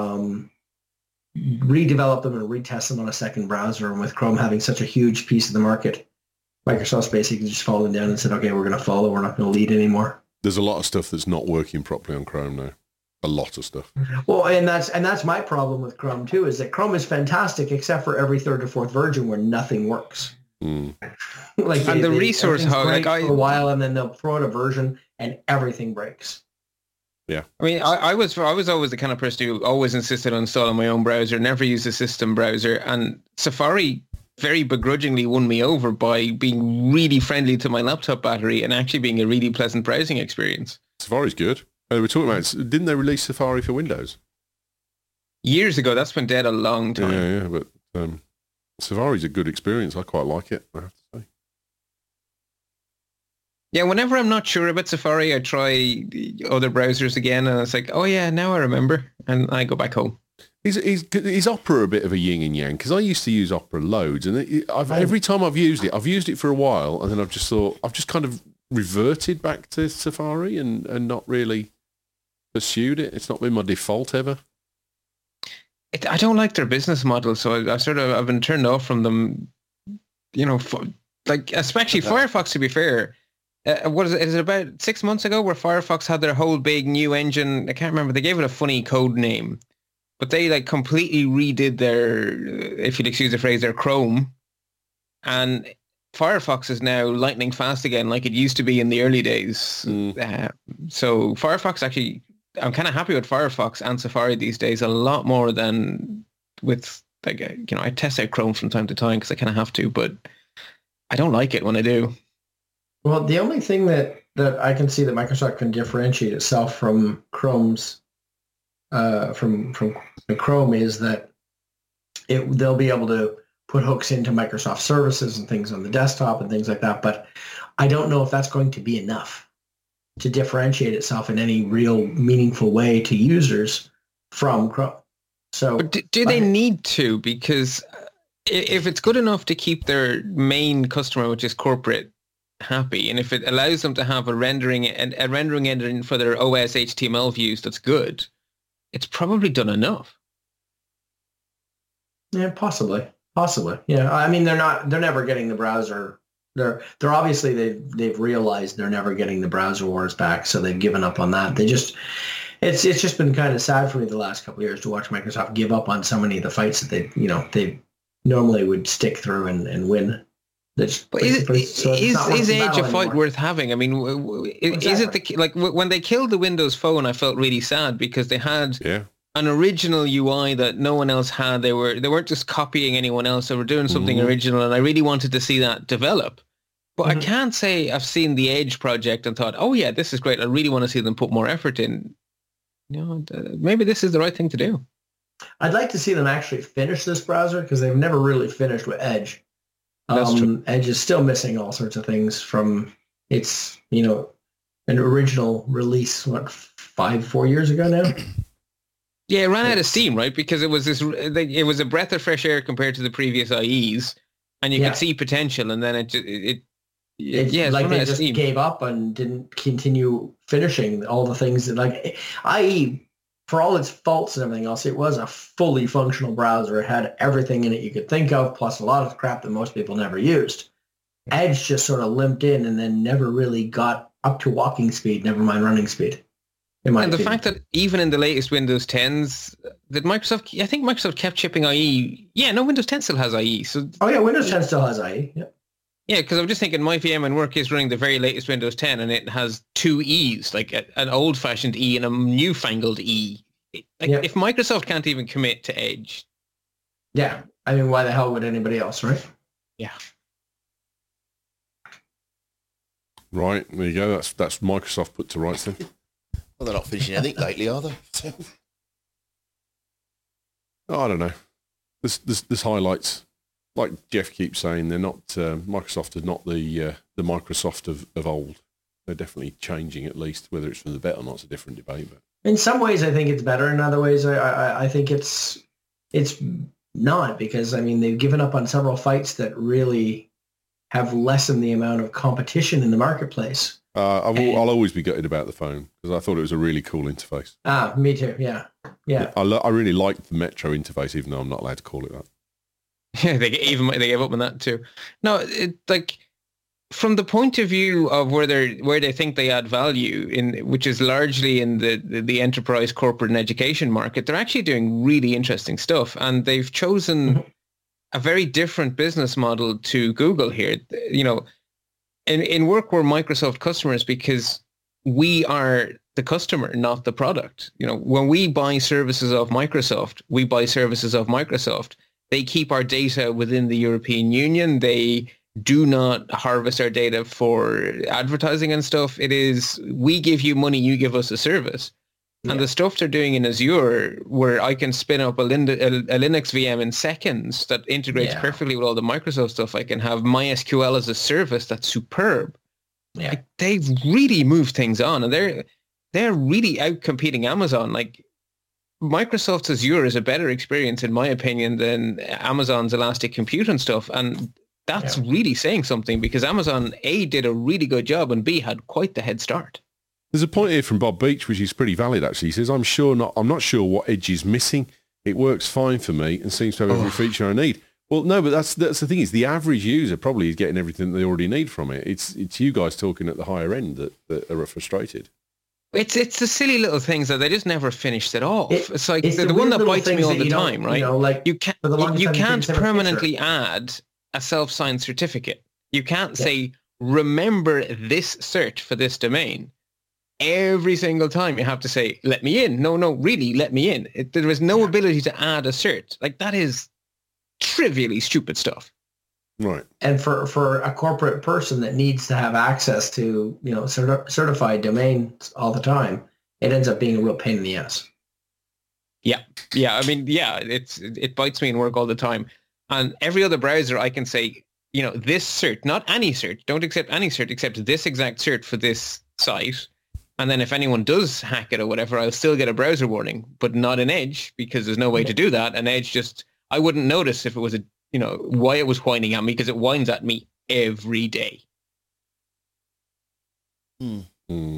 redevelop them and retest them on a second browser. And with Chrome having such a huge piece of the market, Microsoft's basically just fallen down and said, okay, we're going to follow. We're not going to lead anymore. There's a lot of stuff that's not working properly on Chrome now. A lot of stuff. Well, and that's my problem with Chrome too, is that Chrome is fantastic except for every third or fourth version where nothing works. Like And the resource hog, like for a while, and then they'll throw out a version and everything breaks. Yeah. I mean, I was always the kind of person who always insisted on installing my own browser, never used a system browser, and Safari very begrudgingly won me over by being really friendly to my laptop battery and actually being a really pleasant browsing experience. Safari's good. They were talking about, didn't they release Safari for Windows? Years ago, that's been dead a long time. Yeah, but Safari's a good experience. I quite like it, I have to say. Yeah, whenever I'm not sure about Safari, I try other browsers again, and it's like, oh yeah, now I remember, and I go back home. Is Opera a bit of a yin and yang? Because I used to use Opera loads, and every time I've used it for a while, and then I've just kind of reverted back to Safari and not really pursued it. It's not been my default ever. I don't like their business model, so I've been turned off from them. Especially Firefox. To be fair, what is it? Is it about 6 months ago where Firefox had their whole big new engine? I can't remember. They gave it a funny code name, but they completely redid their, if you'd excuse the phrase, their Chrome, and Firefox is now lightning fast again, like it used to be in the early days. So Firefox actually, I'm kind of happy with Firefox and Safari these days a lot more than with, I test out Chrome from time to time because I kind of have to, but I don't like it when I do. Well, the only thing that I can see that Microsoft can differentiate itself from Chrome's from Chrome is that they'll be able to put hooks into Microsoft services and things on the desktop and things like that. But I don't know if that's going to be enough to differentiate itself in any real meaningful way to users from Chrome. So but do they need to? Because if it's good enough to keep their main customer, which is corporate, happy, and if it allows them to have a rendering engine for their OS HTML views that's good, it's probably done enough. Yeah, possibly. Yeah, I mean, they're never getting the browser. They're obviously they've realized they're never getting the browser wars back, so they've given up on that. It's just been kind of sad for me the last couple of years to watch Microsoft give up on so many of the fights that they normally would stick through and win. Is Edge a fight worth having? I mean, is it when they killed the Windows Phone? I felt really sad because they had an original UI that no one else had. They weren't just copying anyone else. They were doing something original, and I really wanted to see that develop. But I can't say I've seen the Edge project and thought, oh yeah, this is great. I really want to see them put more effort in. Maybe this is the right thing to do. I'd like to see them actually finish this browser because they've never really finished with Edge. That's true. Edge is still missing all sorts of things from its, an original release, 4 years ago now? Yeah, it ran out of steam, right? Because it was it was a breath of fresh air compared to the previous IEs, and you could see potential, and then it's like they just gave up and didn't continue finishing all the things that, like, IE, for all its faults and everything else, it was a fully functional browser. It had everything in it you could think of, plus a lot of crap that most people never used. Edge just sort of limped in and then never really got up to walking speed, never mind running speed. And the fact that even in the latest Windows 10s, that I think Microsoft kept shipping IE. Yeah, no, Windows 10 still has IE. So Windows 10 still has IE. Yeah. Yeah, because I'm just thinking my VM and work is running the very latest Windows 10, and it has two E's, like an old-fashioned E and a newfangled E. If Microsoft can't even commit to Edge. Yeah, I mean, why the hell would anybody else, right? Yeah. Right, there you go. That's Microsoft put to rights then. Well, they're not finishing anything lately, are they? Oh, I don't know. This highlights, like Jeff keeps saying, they're not Microsoft is not the Microsoft of old. They're definitely changing, at least. Whether it's for the better or not, it's a different debate. But in some ways, I think it's better. In other ways, I think it's not, because I mean they've given up on several fights that really have lessened the amount of competition in the marketplace. I'll always be gutted about the phone because I thought it was a really cool interface. Me too. Yeah. I really liked the Metro interface, even though I'm not allowed to call it that. Yeah, they gave up on that too. No, like from the point of view of where they think they add value which is largely in the enterprise, corporate, and education market, they're actually doing really interesting stuff, and they've chosen a very different business model to Google here. In work, we're Microsoft customers because we are the customer, not the product. When we buy services of Microsoft, we buy services of Microsoft. They keep our data within the European Union. They do not harvest our data for advertising and stuff. It is, we give you money, you give us a service. Yeah. And the stuff they're doing in Azure, where I can spin up a Linux VM in seconds that integrates perfectly with all the Microsoft stuff. I can have MySQL as a service that's superb. Yeah. Like, they've really moved things on, and they're really out-competing Amazon. Like, Microsoft's Azure is a better experience, in my opinion, than Amazon's Elastic Compute and stuff. And that's really saying something, because Amazon, A, did a really good job, and B, had quite the head start. There's a point here from Bob Beach, which is pretty valid, actually. He says, I'm not sure what Edge is missing. It works fine for me and seems to have every feature I need. Well, no, but that's the thing, is the average user probably is getting everything they already need from it. It's you guys talking at the higher end that are frustrated. It's the silly little things that they just never finished it off. It's like the one that bites me all the time, right? You can't permanently add a self-signed certificate. You can't say, remember this cert for this domain. Every single time you have to say, let me in. No, really, let me in. There is no ability to add a cert. Like, that is trivially stupid stuff. Right. And for a corporate person that needs to have access to, certified domains all the time, it ends up being a real pain in the ass. Yeah. I mean, it bites me in work all the time. And every other browser I can say, this cert, not any cert, don't accept any cert, except this exact cert for this site. And then if anyone does hack it or whatever, I'll still get a browser warning, but not in Edge, because there's no way to do that. And Edge I wouldn't notice if it was why it was whining at me, because it whines at me every day. Not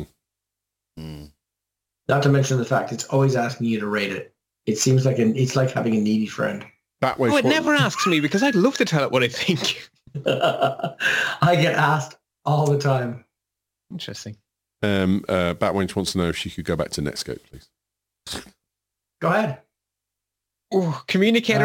to mention the fact it's always asking you to rate it. It seems like it's like having a needy friend. It never asks me, because I'd love to tell it what I think. I get asked all the time. Interesting. Batwench wants to know if she could go back to Netscape, please. Go ahead. Oh, Communicator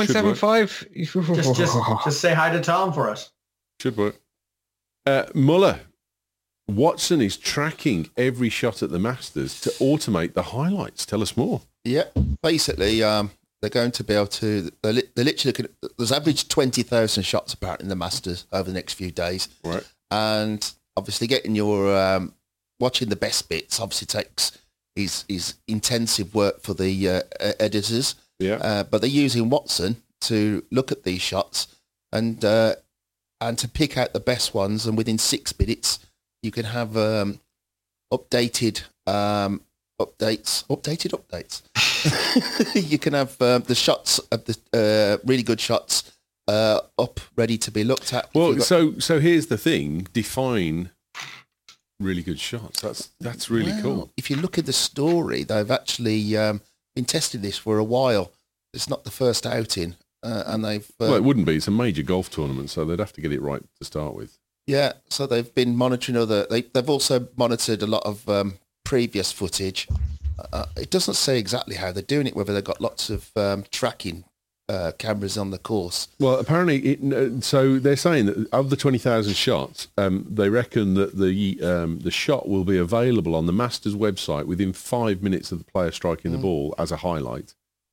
4.75. Just say hi to Tom for us. Should work. Muller, Watson is tracking every shot at the Masters to automate the highlights. Tell us more. Yeah, basically, they're going to be able to. They're literally looking. There's average 20,000 shots apparently in the Masters over the next few days. Right. And obviously, getting your watching the best bits obviously takes is intensive work for the editors. Yeah. But they're using Watson to look at these shots and and to pick out the best ones. And within 6 minutes, you can have updated updates. You can have the shots of the really good shots up, ready to be looked at. Well, so here's the thing: define really good shots. That's really cool. If you look at the story, they've actually been testing this for a while. It's not the first outing, and they've. Well, it wouldn't be. It's a major golf tournament, so they'd have to get it right to start with. Yeah, so they've been monitoring They've also monitored a lot of previous footage. It doesn't say exactly how they're doing it, whether they've got lots of tracking cameras on the course. Well, apparently, so they're saying that of the 20,000 shots, they reckon that the shot will be available on the Masters website within 5 minutes of the player striking the ball as a highlight.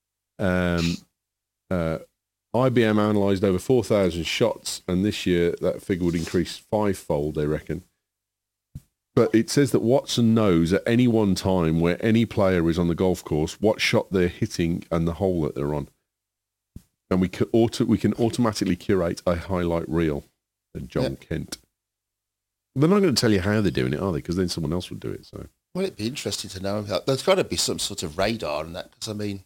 IBM analysed over 4,000 shots, and this year that figure would increase fivefold, they reckon. But it says that Watson knows at any one time where any player is on the golf course, what shot they're hitting and the hole that they're on. And we can automatically curate a highlight reel, said John Kent. They're not going to tell you how they're doing it, are they? Because then someone else would do it. So. Well, it'd be interesting to know. There's got to be some sort of radar in that, because, I mean,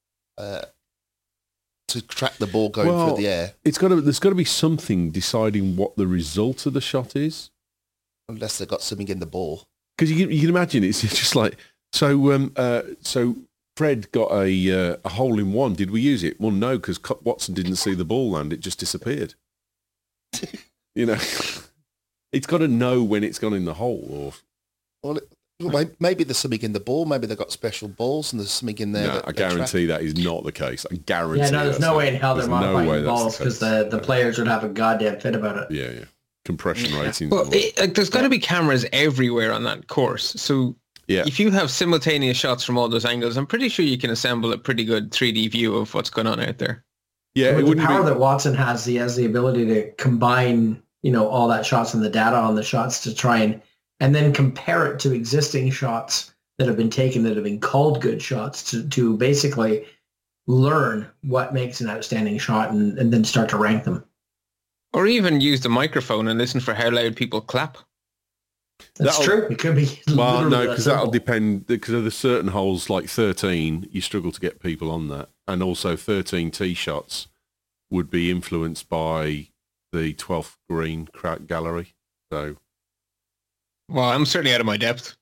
to track the ball going through the air. There's got to be something deciding what the result of the shot is. Unless they've got something in the ball. Because you can imagine it's just like, so Fred got a hole in one. Did we use it? Well, no, because Watson didn't see the ball land. It just disappeared. You know, it's got to know when it's gone in the hole. Or maybe there's something in the ball. Maybe they've got special balls and there's something in there. No, I guarantee that is not the case. I guarantee. Yeah, no, there's no way in hell they're modifying balls, because the players would have a goddamn fit about it. Yeah. Compression ratings. Well, there's got to be cameras everywhere on that course. So if you have simultaneous shots from all those angles, I'm pretty sure you can assemble a pretty good 3D view of what's going on out there. Yeah, with the power that Watson has, he has the ability to combine, all that shots and the data on the shots to try and then compare it to existing shots that have been taken, that have been called good shots, to basically learn what makes an outstanding shot and then start to rank them. Or even use the microphone and listen for how loud people clap. That's true. It could be. Well, no, because that'll depend. Because of the certain holes like 13, you struggle to get people on that, and also 13 tee shots would be influenced by the 12th green gallery. So, well, I'm certainly out of my depth.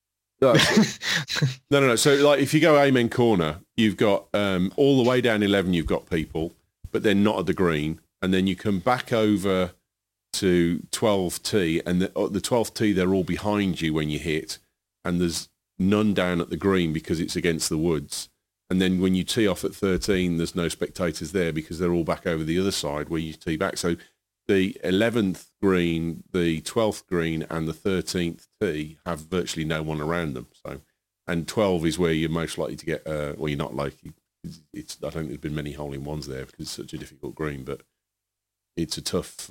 No. So, like, if you go Amen Corner, you've got all the way down 11, you've got people, but they're not at the green. And then you come back over to 12T, and the 12T, they're all behind you when you hit, and there's none down at the green because it's against the woods. And then when you tee off at 13, there's no spectators there because they're all back over the other side where you tee back. So the 11th green, the 12th green, and the 13th tee have virtually no one around them. So, and 12 is where you're most likely to get, well, you're not likely. I don't think there's been many hole-in-ones there because it's such a difficult green, but it's a tough.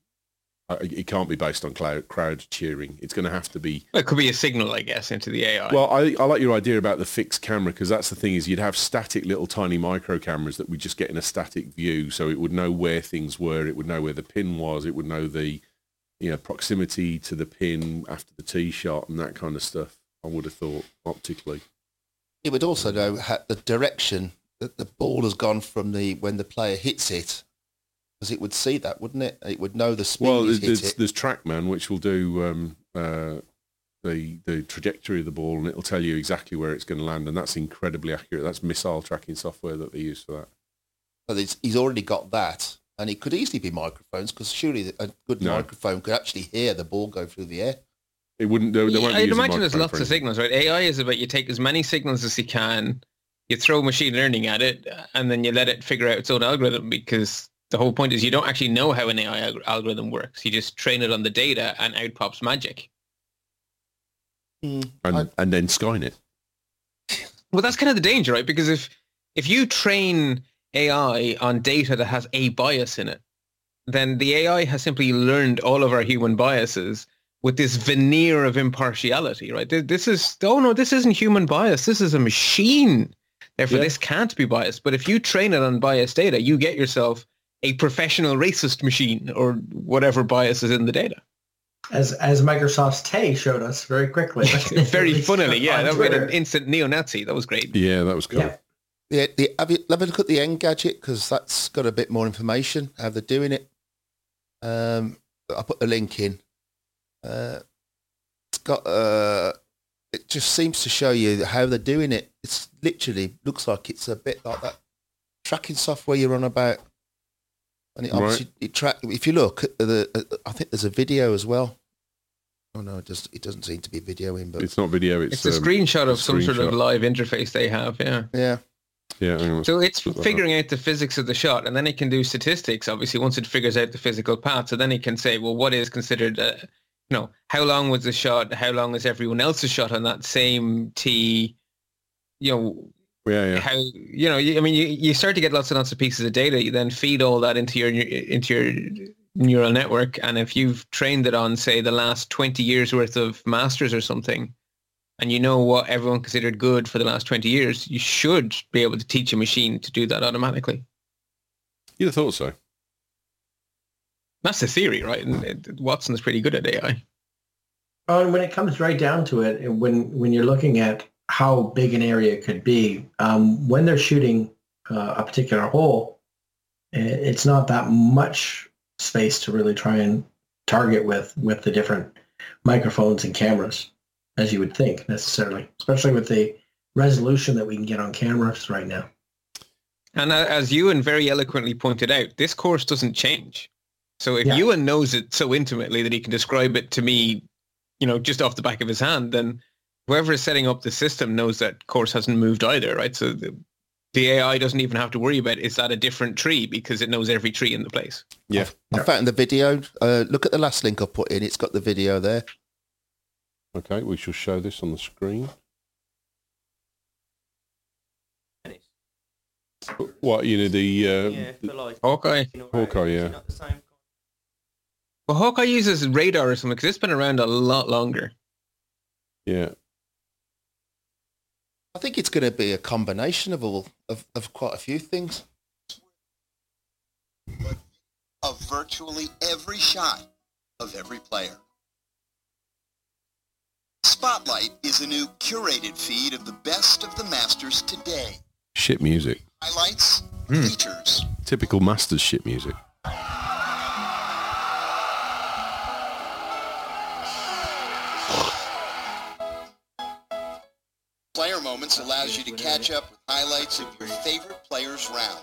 It can't be based on crowd cheering. It's going to have to be. It could be a signal, I guess, into the AI. Well, I like your idea about the fixed camera, because that's the thing, is you'd have static little tiny micro cameras that we just get in a static view, so it would know where things were. It would know where the pin was. It would know the proximity to the pin after the tee shot and that kind of stuff. I would have thought optically. It would also know the direction that the ball has gone from when the player hits it. Because it would see that, wouldn't it? It would know the speed. Well, there's TrackMan, which will do the trajectory of the ball, and it'll tell you exactly where it's going to land, and that's incredibly accurate. That's missile tracking software that they use for that. But he's already got that, and it could easily be microphones, because surely a good microphone could actually hear the ball go through the air. It wouldn't. They won't I'd imagine there's lots of signals, right? AI is about you take as many signals as you can, you throw machine learning at it, and then you let it figure out its own algorithm, because the whole point is you don't actually know how an AI algorithm works. You just train it on the data and out pops magic. And then Skynet. Well, that's kind of the danger, right? Because if you train AI on data that has a bias in it, then the AI has simply learned all of our human biases with this veneer of impartiality, right? This isn't human bias. This is a machine. Therefore, this can't be biased. But if you train it on biased data, you get yourself a professional racist machine or whatever bias is in the data. As Microsoft's Tay showed us very quickly. Very funnily, yeah. That was Twitter. an instant neo-Nazi. That was great. Yeah, that was cool. Yeah. Yeah, have you a look at the Engadget because that's got a bit more information how they're doing it. I'll put the link in. It's got it just seems to show you how they're doing it. It's literally looks like it's a bit like that tracking software you're on about, and it obviously it track. If you look at I think there's a video as well. Oh no, it doesn't seem to be videoing, but It's not video. It's It's a screenshot of some sort of screenshot. live interface they have, yeah. yeah. Yeah. hang on, So it's put that up. figuring out the physics of the shot, and then it can do statistics, obviously, once it figures out the physical path. So then it can say, well, what is considered, how long was the shot? How long is everyone else's shot on that same tee? Yeah. How, you start to get lots and lots of pieces of data. You then feed all that into your neural network. And if you've trained it on, say, the last 20 years worth of Masters or something, and you know what everyone considered good for the last 20 years, you should be able to teach a machine to do that automatically. You'd have thought so. That's the theory, right? And Watson's pretty good at AI. Oh, and when it comes right down to it, and when you're looking at how big an area could be, when they're shooting a particular hole, it's not that much space to really try and target with the different microphones and cameras, as you would think necessarily, especially with the resolution that we can get on cameras right now. And as Ewan very eloquently pointed out, this course doesn't change. So if Ewan knows it so intimately that he can describe it to me, just off the back of his hand, then whoever is setting up the system knows that course hasn't moved either, right? So the AI doesn't even have to worry about, is that a different tree, because it knows every tree in the place. Yeah. I found the video. Look at the last link I put in. It's got the video there. Okay, we shall show this on the screen. What, the... Yeah, for like Hawkeye. Hawkeye, yeah. Not the same. Well, Hawkeye uses radar or something, because it's been around a lot longer. Yeah. I think it's going to be a combination of quite a few things. Of virtually every shot of every player. Spotlight is a new curated feed of the best of the Masters today. Shit music. Highlights, features, Typical Masters shit music. player moments allows you to catch up with highlights of your favorite player's round.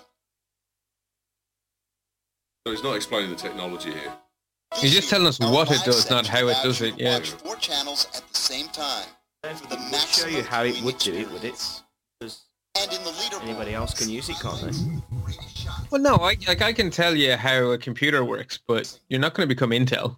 So he's not explaining the technology here. He's just telling us what it does, not how it does it, yeah. Watch 4 channels at the same time. For the It would show maximum you how it viewing would do it, would it? experience. Because And in the leaderboard, anybody else can use it, can't they? Well, no, I can tell you how a computer works, but you're not going to become Intel.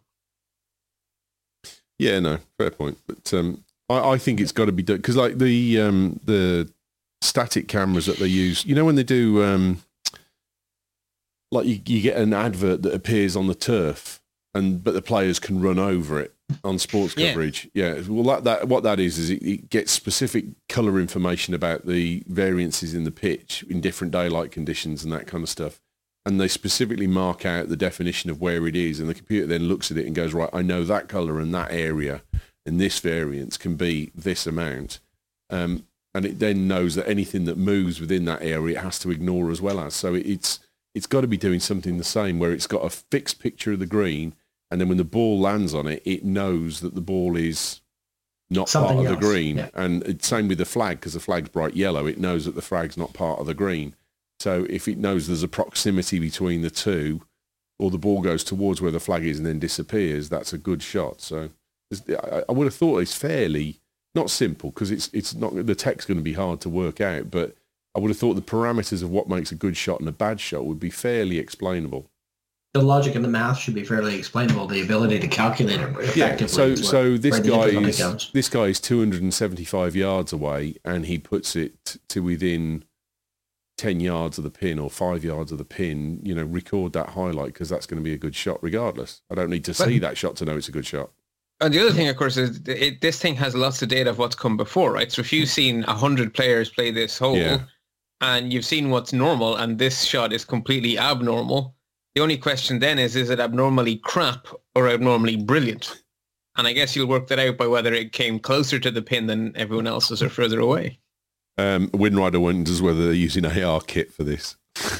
Yeah, no, fair point. But I think it's got to be done because, like the static cameras that they use, when they do, like you get an advert that appears on the turf, but the players can run over it on sports coverage. Yeah, well, that what that is it gets specific colour information about the variances in the pitch in different daylight conditions and that kind of stuff. And they specifically mark out the definition of where it is, and the computer then looks at it and goes, right, I know that colour and that area and this variance can be this amount. And it then knows that anything that moves within that area it has to ignore as well as. So it's got to be doing something the same where it's got a fixed picture of the green, and then when the ball lands on it, it knows that the ball is not Something part of else, the green. yeah. And it's same with the flag, because the flag's bright yellow. It knows that the flag's not part of the green. So if it knows there's a proximity between the two, or the ball goes towards where the flag is and then disappears, that's a good shot. So I would have thought it's fairly, not simple, because it's not, the tech's going to be hard to work out, but I would have thought the parameters of what makes a good shot and a bad shot would be fairly explainable. The logic and the math should be fairly explainable. The ability to calculate it effectively. So this where the guy difficulty comes. this guy is 275 yards away, and he puts it to within 10 yards of the pin or 5 yards of the pin. Record that highlight, because that's going to be a good shot regardless. I don't need to see that shot to know it's a good shot. And the other thing, of course, is this thing has lots of data of what's come before, right? So if you've seen 100 players play this hole, Yeah. and you've seen what's normal, and this shot is completely abnormal, The only question then is it abnormally crap or abnormally brilliant? And I guess you'll work that out by whether it came closer to the pin than everyone else's or further away. Windrider wonders whether they're using AR kit for this.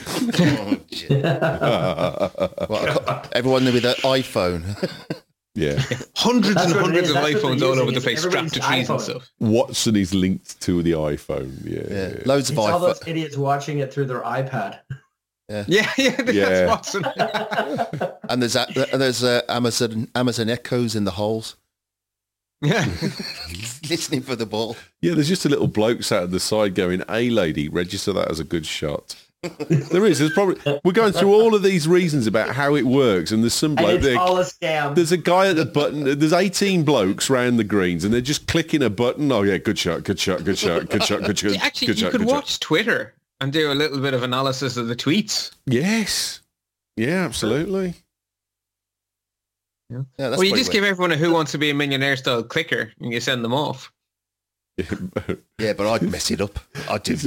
Everyone with an iPhone. Yeah. Hundreds and That's what it hundreds is. of That's what iPhones they're all over using, the is place, strapped to everybody's trees and iPhone. stuff. Watson is linked to the iPhone. Yeah, loads of It's all those iPhone. idiots watching it through their iPad. Yeah, Yeah. that's Watson. And there's Amazon Echoes in the holes, Yeah. listening for the ball. Yeah, there's just a little bloke sat at the side going, "Hey, lady, register that as a good shot." There is. There's probably. We're going through all of these reasons about how it works, and there's some And bloke it's there. all a scam. There's a guy at the button. There's 18 blokes round the greens, and they're just clicking a button. Oh yeah, good shot, good shot, good shot, good shot, good shot. Actually, good you shot, could good shot. watch Twitter and do a little bit of analysis of the tweets. Yes. Yeah, absolutely. Yeah, that's Well, you pretty just weird. give everyone a Who Wants to Be a Millionaire style clicker and you send them off. Yeah, but I'd mess it up. I do.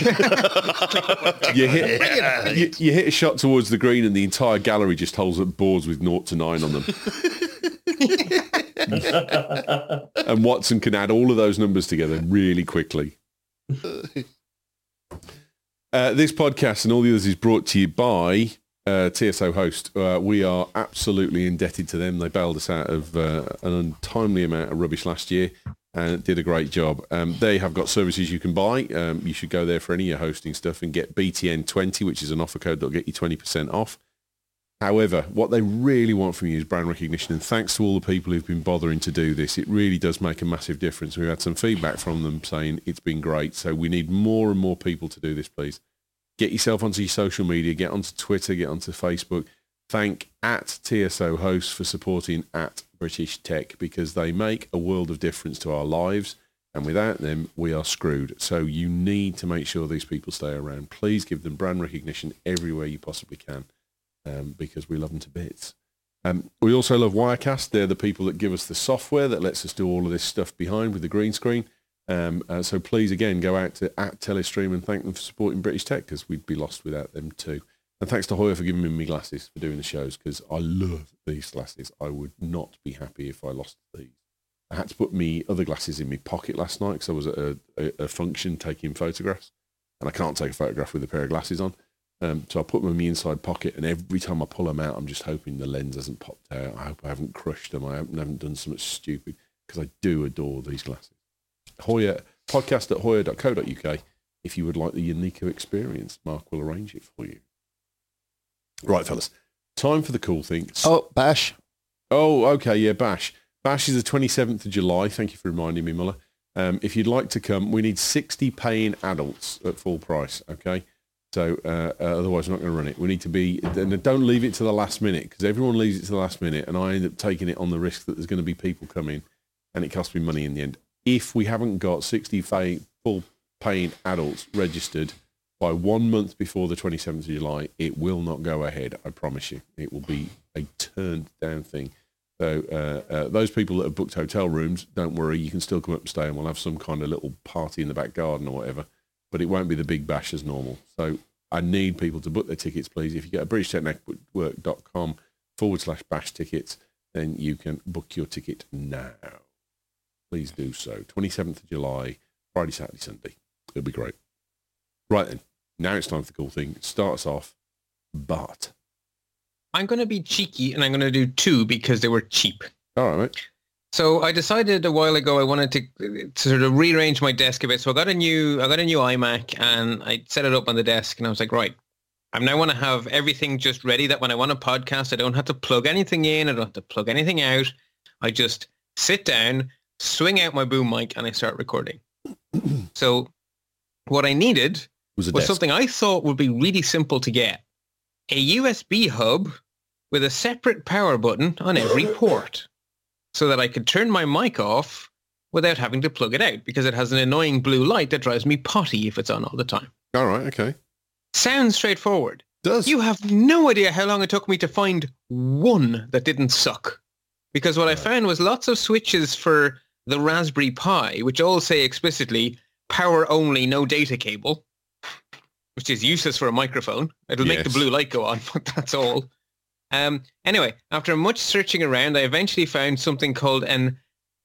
You hit a shot towards the green, and the entire gallery just holds up boards with 0 to 9 on them. And Watson can add all of those numbers together really quickly. This podcast and all the others is brought to you by TSO Host. We are absolutely indebted to them. They bailed us out of an untimely amount of rubbish last year and did a great job. They have got services you can buy. You should go there for any of your hosting stuff and get BTN20, which is an offer code that will get you 20% off. However, what they really want from you is brand recognition, and thanks to all the people who've been bothering to do this, it really does make a massive difference. We've had some feedback from them saying it's been great, so we need more and more people to do this, please. Get yourself onto your social media, get onto Twitter, get onto Facebook. Thank @TSO Hosts for supporting @British Tech, because they make a world of difference to our lives, and without them, we are screwed. So you need to make sure these people stay around. Please give them brand recognition everywhere you possibly can. Because we love them to bits. We also love Wirecast. They're the people that give us the software that lets us do all of this stuff behind with the green screen. So please, again, go out to @Telestream and thank them for supporting British Tech, because we'd be lost without them too. And thanks to Hoyer for giving me glasses for doing the shows, because I love these glasses. I would not be happy if I lost these. I had to put me other glasses in my pocket last night because I was at a function taking photographs, and I can't take a photograph with a pair of glasses on. So I put them in my inside pocket, and every time I pull them out, I'm just hoping the lens hasn't popped out. I hope I haven't crushed them. I haven't done something stupid, because I do adore these glasses. Hoyer, podcast@hoyer.co.uk if you would like the Unico experience. Mark will arrange it for you. Right, fellas. Time for the cool thing. Oh, Bash. Oh, okay, yeah, Bash. Bash is the 27th of July. Thank you for reminding me, Muller. If you'd like to come, we need 60 paying adults at full price, okay? So otherwise, we're not going to run it. We need to be, and don't leave it to the last minute, because everyone leaves it to the last minute, and I end up taking it on the risk that there's going to be people coming, and it costs me money in the end. If we haven't got 60 full paying adults registered by 1 month before the 27th of July, it will not go ahead. I promise you. It will be a turned down thing. So those people that have booked hotel rooms, don't worry, you can still come up and stay, and we'll have some kind of little party in the back garden or whatever. But it won't be the big bash as normal. So I need people to book their tickets, please. If you go to BritishTechNetwork.com/bash tickets, then you can book your ticket now. Please do so. 27th of July, Friday, Saturday, Sunday. It'll be great. Right then, now it's time for the cool thing. Start us off, Bart. I'm going to be cheeky and I'm going to do 2 because they were cheap. All right, mate. So I decided a while ago I wanted to sort of rearrange my desk a bit. So I got a new iMac and I set it up on the desk, and I was like, right, I now want to have everything just ready, that when I want a podcast, I don't have to plug anything in. I don't have to plug anything out. I just sit down, swing out my boom mic, and I start recording. So what I needed was something I thought would be really simple to get. A USB hub with a separate power button on every port, so that I could turn my mic off without having to plug it out, because it has an annoying blue light that drives me potty if it's on all the time. All right, okay. Sounds straightforward. Does. You have no idea how long it took me to find one that didn't suck. Because what I found was lots of switches for the Raspberry Pi, which all say explicitly, power only, no data cable, which is useless for a microphone. It'll make the blue light go on, but that's all. Anyway, after much searching around, I eventually found something called an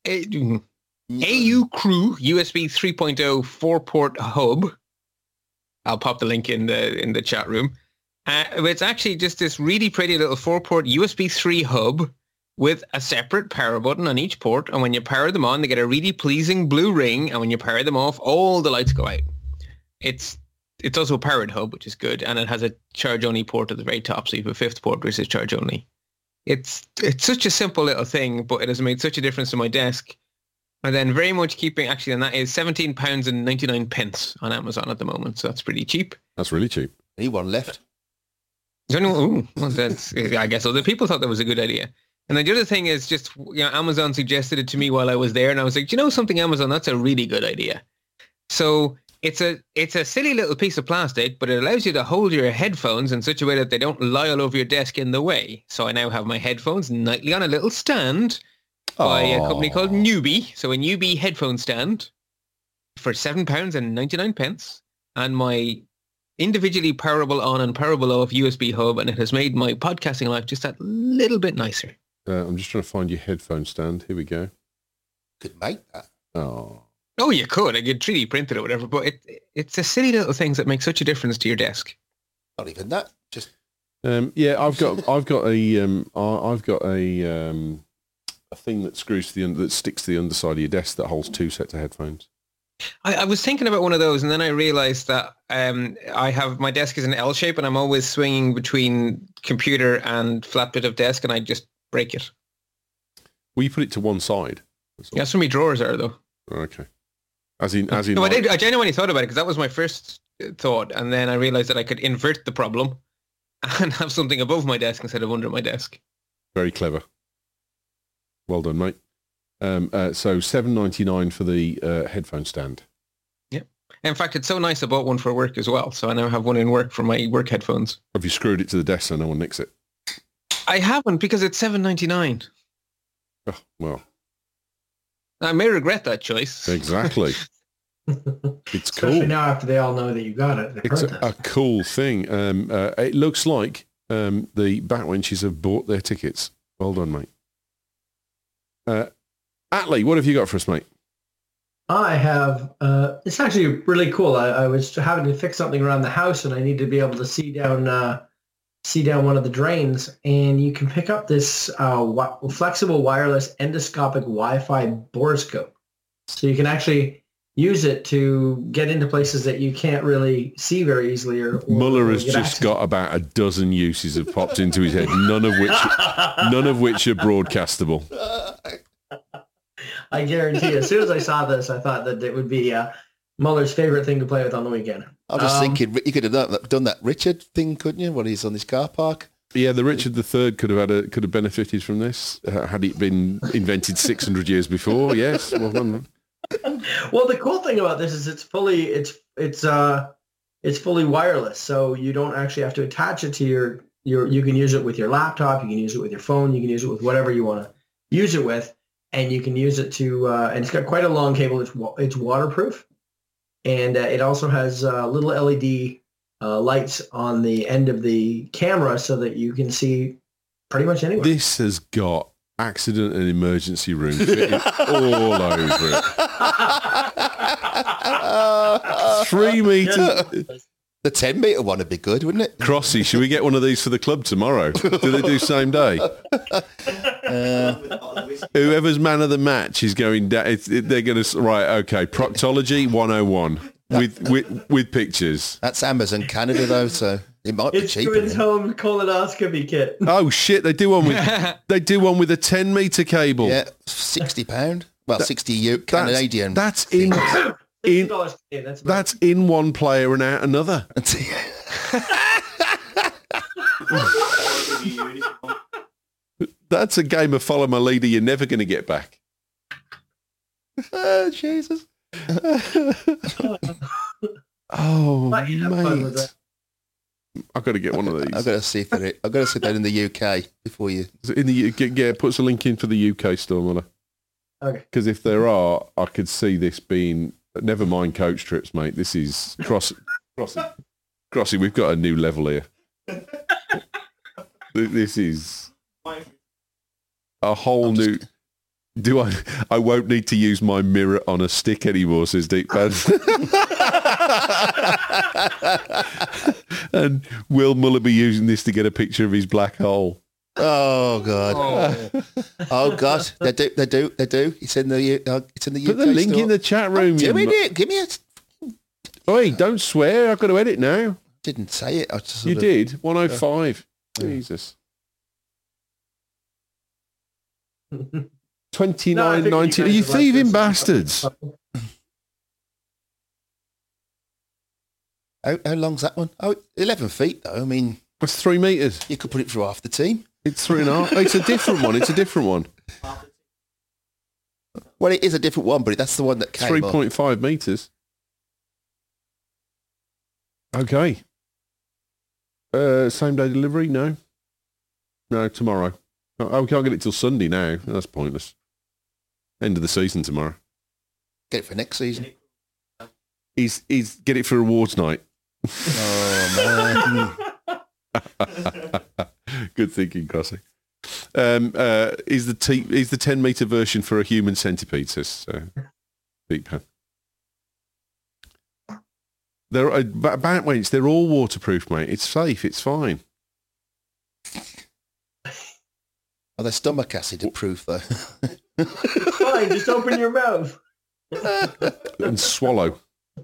AU Crew USB 3.0 4-port hub. I'll pop the link in the chat room. It's actually just this really pretty little 4-port USB 3 hub with a separate power button on each port. And when you power them on, they get a really pleasing blue ring. And when you power them off, all the lights go out. It's also a powered hub, which is good. And it has a charge-only port at the very top. So you have a fifth port, which is charge-only. It's such a simple little thing, but it has made such a difference to my desk. And then very much keeping, actually, and that is £17.99 on Amazon at the moment. So that's pretty cheap. That's really cheap. Anyone left? Well, I guess other people thought that was a good idea. And then the other thing is just, Amazon suggested it to me while I was there. And I was like, do you know something, Amazon? That's a really good idea. So it's a silly little piece of plastic, but it allows you to hold your headphones in such a way that they don't lie all over your desk in the way. So I now have my headphones nightly on a little stand by a company called Newbie. So a Newbie headphone stand for £7.99, and my individually powerable on and powerable off USB hub, and it has made my podcasting life just that little bit nicer. I'm just trying to find your headphone stand. Here we go. Could make that. Oh, you could. I could 3D print it or whatever, but it's the silly little things that make such a difference to your desk. Not even that. Just I've got a thing that screws to that sticks to the underside of your desk that holds 2 sets of headphones. I was thinking about one of those, and then I realized that my desk is an L shape, and I'm always swinging between computer and flat bit of desk, and I just break it. Well, you put it to one side. That's where my drawers are, though. Okay. As in. No, I genuinely thought about it because that was my first thought, and then I realized that I could invert the problem and have something above my desk instead of under my desk. Very clever. Well done, mate. So $7.99 for the headphone stand. Yep. In fact, it's so nice I bought one for work as well. So I now have one in work for my work headphones. Have you screwed it to the desk so no one nicks it? I haven't, because it's $7.99. Oh, well. I may regret that choice. Exactly. It's cool. Especially now after they all know that you got it. It's a cool thing. It looks like the backwenches have bought their tickets. Well done, mate. Atlee, what have you got for us, mate? I have, it's actually really cool. I was having to fix something around the house, and I need to be able to see down one of the drains. And you can pick up this flexible wireless endoscopic Wi-Fi borescope. So you can actually use it to get into places that you can't really see very easily. Muller has just got about a dozen uses have popped into his head, none of which are broadcastable. I guarantee you, as soon as I saw this, I thought that it would be Muller's favorite thing to play with on the weekend. I was just thinking, you could have done that Richard thing, couldn't you, when he's on his car park? Yeah, the Richard III could have benefited from this had it been invented 600 years before. Yes, well done. Well, the cool thing about this is it's fully wireless, so you don't actually have to attach it to your. You can use it with your laptop, you can use it with your phone, you can use it with whatever you want to use it with, and you can use it to. And it's got quite a long cable. It's waterproof, and it also has little LED lights on the end of the camera so that you can see pretty much anywhere. This has got accident and emergency room fitted all over it. 3 meters. The 10-metre one would be good, wouldn't it? Crossy, should we get one of these for the club tomorrow? Do they do same day? Whoever's man of the match is going down. They're going to right. Okay, proctology 101 with pictures. That's Amazon Canada though, so it might be cheaper. It's home colonoscopy kit. Oh shit! They do one with a 10-metre cable. Yeah, £60. Well, 60 Canadian. That's in. That's in one player and out another. That's a game of follow my leader you're never going to get back. Oh, Jesus. Oh, mate. I've got to get one of these. I've got to see if they're in the UK before you... In the UK, yeah, puts a link in for the UK store, Muller. Okay. Because if there are, I could see this being... Never mind coach trips, mate. This is... Crossy, we've got a new level here. This is a whole new. I won't need to use my mirror on a stick anymore, says Deep Man. And will Muller be using this to get a picture of his black hole? Oh God! Oh God! They do. It's in the UK. Put the link store. in the chat room. Doing it. Give me a. Oi, don't swear. I've got to edit now. Didn't say it. I just You did. 105. Jesus. 29.90. Are you thieving bastards? How long's that one? Oh, 11 feet though. I mean, That's 3 meters. you could put it through half the team. It's 3.5. It's a different one. It's a different one. Well, it is a different one, but that's the one that came up. 3.5 meters. Okay. Same day delivery? No. No, tomorrow. Oh, we can't get it till Sunday now. That's pointless. End of the season tomorrow. Get it for next season. He's get it for awards night. Oh man. Good thinking, Crossy. Is the 10 meter version for a human centipede? Says Deep Pan. They're bat weights. They're all waterproof, mate. It's safe. It's fine. Are they stomach acid proof though? Fine, just open your mouth. And swallow.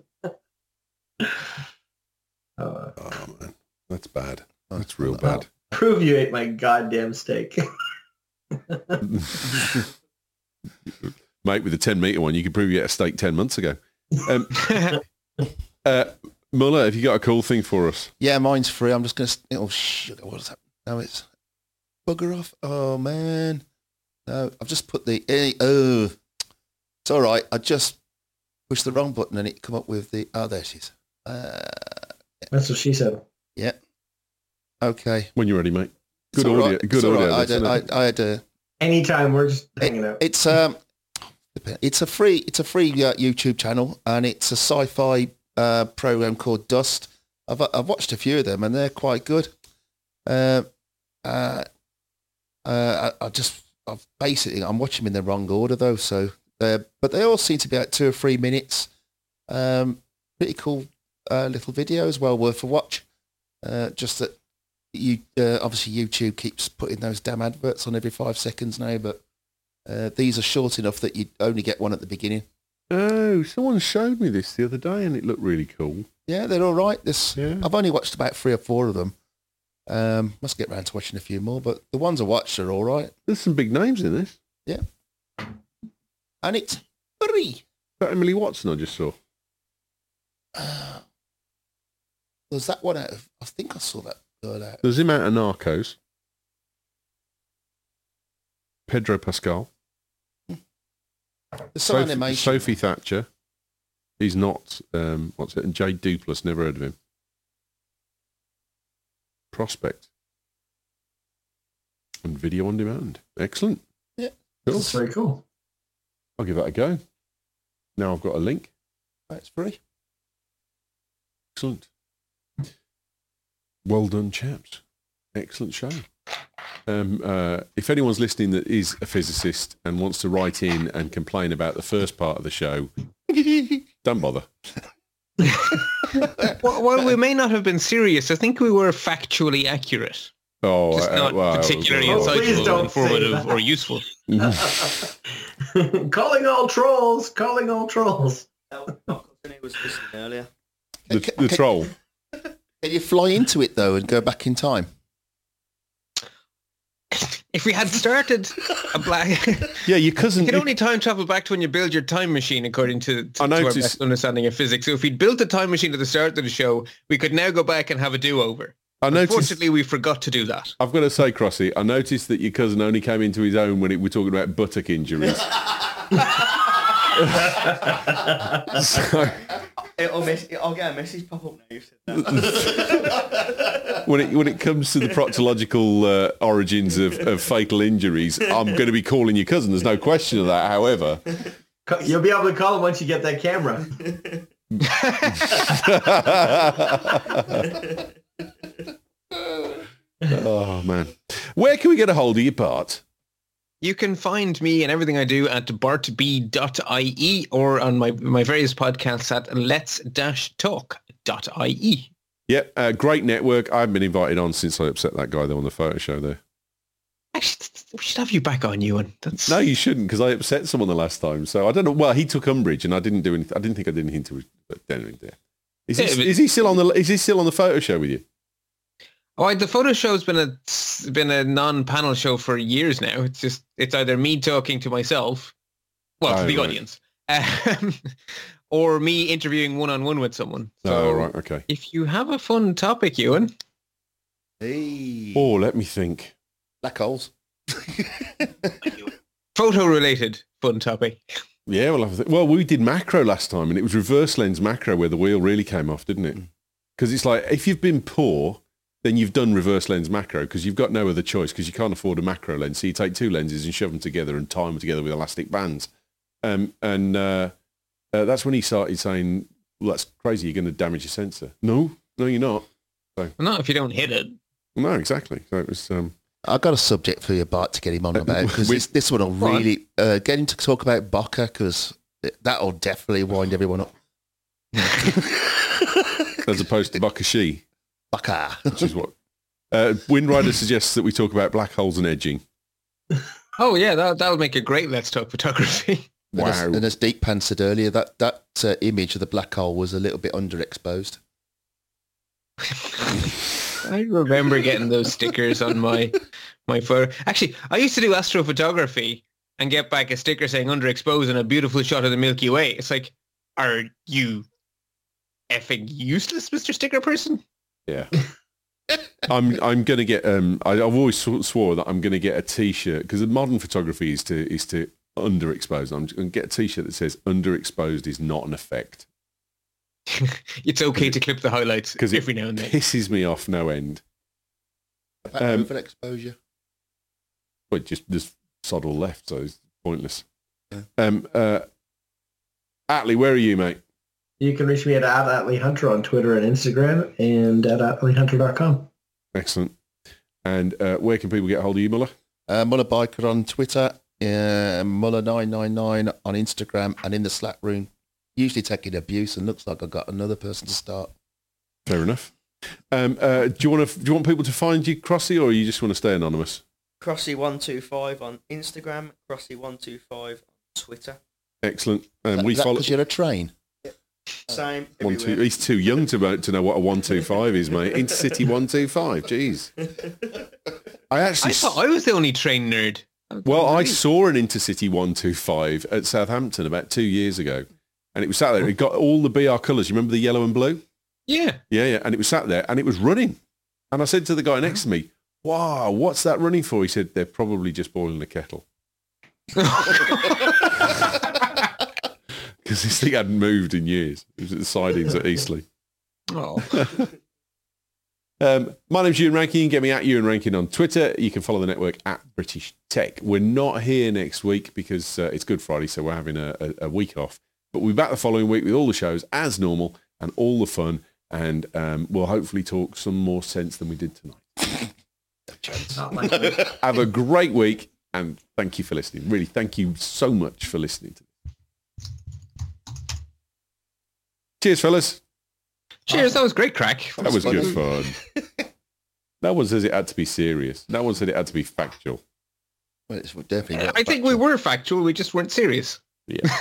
Uh, Oh man, that's bad. That's real bad. prove you ate my goddamn steak. Mate, with the 10 meter one, you could prove you ate a steak 10 months ago. Muller, have you got a cool thing for us? Yeah, mine's free. I'm just going to... Oh, sugar. What is that? No, it's... Bugger off. Oh, man. No, I've just put the... Oh, it's all right. I just pushed the wrong button and it come up with the... Oh, there she is. That's what she said. Yeah. Okay. When you're ready, mate. Good It's all audio. right. Good It's all audio. right. this, isn't it? I had a... Anytime, we're just hanging out. It's a free YouTube channel, and it's a sci-fi program called Dust. I've watched a few of them, and they're quite good. I'm watching them in the wrong order though. So, but they all seem to be at 2 or 3 minutes. Pretty cool little videos, well worth a watch. Just that obviously YouTube keeps putting those damn adverts on every 5 seconds now, but these are short enough that you only get one at the beginning. Oh, someone showed me this the other day and it looked really cool. Yeah, they're all right. Yeah. I've only watched about 3 or 4 of them. Must get round to watching a few more, but the ones I watched are all right. There's some big names in this. Yeah. And it's free. That Emily Watson I just saw. Was that one out of... I think I saw that girl out. There's him out of Narcos. Pedro Pascal. There's some animation. Sophie Thatcher. He's not, what's it? And Jade Duplass, never heard of him. Prospect. And video on demand. Excellent. Yeah. Cool. That's very cool. I'll give that a go. Now I've got a link. That's free. Excellent. Well done, chaps. Excellent show. If anyone's listening that is a physicist and wants to write in and complain about the first part of the show, don't bother. While we may not have been serious, I think we were factually accurate. Oh, Just not particularly please insightful, don't say informative, that. or useful. Calling all trolls. Calling all trolls. That was listening earlier. The troll. Can you fly into it though and go back in time? If we had started a black... Yeah, your cousin... You can only time travel back to when you build your time machine, according to I our noticed- best understanding of physics. So if we'd built a time machine at the start of the show, we could now go back and have a do-over. I noticed... Unfortunately, we forgot to do that. I've got to say, Crossy, I noticed that your cousin only came into his own when we're talking about buttock injuries. So, I'll get a message pop up now. You said that. when it comes to the proctological origins of fatal injuries, I'm going to be calling your cousin. There's no question of that. However, You'll be able to call him once you get that camera. oh man, Where can we get a hold of you, Bart? You can find me and everything I do at bartb.ie or on my various podcasts at lets-talk.ie. Yep, great network. I haven't been invited on since I upset that guy there on the photo show there. Actually, we should have you back on, Ewan. No, you shouldn't, because I upset someone the last time. So I don't know. Well, he took umbrage, and I didn't do anything. I didn't think I did anything to. But anyway, yeah. Is he still on the? Is he still on the photo show with you? Oh, the photo show's been a non-panel show for years now. It's either me talking to myself, to the audience, or me interviewing one-on-one with someone. So right, okay. If you have a fun topic, Ewan. Hey. Oh, let me think. Black holes. Photo-related fun topic. Yeah, well, we did macro last time, and it was reverse lens macro where the wheel really came off, didn't it? Because it's like, if you've been poor, then you've done reverse lens macro because you've got no other choice because you can't afford a macro lens. So you take two lenses and shove them together and tie them together with elastic bands. And that's when he started saying, well, that's crazy, you're going to damage your sensor. No, you're not. So, well, not if you don't hit it. No, exactly. So it was... I've got a subject for you, Bart, to get him on about, because this one will really get him to talk about Boca, because that'll definitely wind everyone up. As opposed to Bokashi. Boca. Which is what... Windrider suggests that we talk about black holes and edging. Oh, yeah, that'll make a great Let's Talk photography. Wow. And as Deep Pan said earlier, that image of the black hole was a little bit underexposed. I remember getting those stickers on my photo. Actually, I used to do astrophotography and get back a sticker saying underexposed and a beautiful shot of the Milky Way. It's like, are you effing useless, Mr. Sticker Person? Yeah. I'm going to get, I've always swore that I'm going to get a T-shirt, because modern photography is to underexpose. I'm going to get a T-shirt that says underexposed is not an effect. It's okay to clip the highlights every now and then. Pisses me off no end. Overexposure. Well, just sod all left, so it's pointless. Yeah. Atlee, where are you, mate? You can reach me at @AtleeHunter on Twitter and Instagram, and at AtleeHunter.com. Excellent. And where can people get a hold of you, Muller? Muller Biker on Twitter, Muller999 on Instagram, and in the Slack room. Usually taking abuse, and looks like I've got another person to start. Fair enough. Do you want people to find you, Crossy, or you just want to stay anonymous? Crossy125 on Instagram, Crossy125 on Twitter. Excellent. We follow because you're a train. Same. He's too young to know what a 125 is, mate. Intercity 125. Jeez. I thought I was the only train nerd. Well, I saw an Intercity 125 at Southampton about 2 years ago. And it was sat there. It got all the BR colours. You remember the yellow and blue? Yeah. Yeah. And it was sat there and it was running. And I said to the guy next to me, wow, what's that running for? He said, they're probably just boiling a kettle. Because this thing hadn't moved in years. It was at the sidings at Eastleigh. Oh. My name's Ewan Rankin. You can get me at Ewan Rankin on Twitter. You can follow the network at British Tech. We're not here next week because it's Good Friday, so we're having a week off. But we'll be back the following week with all the shows as normal and all the fun. And we'll hopefully talk some more sense than we did tonight. Have a great week. And thank you for listening. Really, thank you so much for listening to this. Cheers, fellas. Cheers. That was great crack. That was good fun. No one says it had to be serious. No one said it had to be factual. Well, it's definitely I think we were factual. We just weren't serious. Yeah.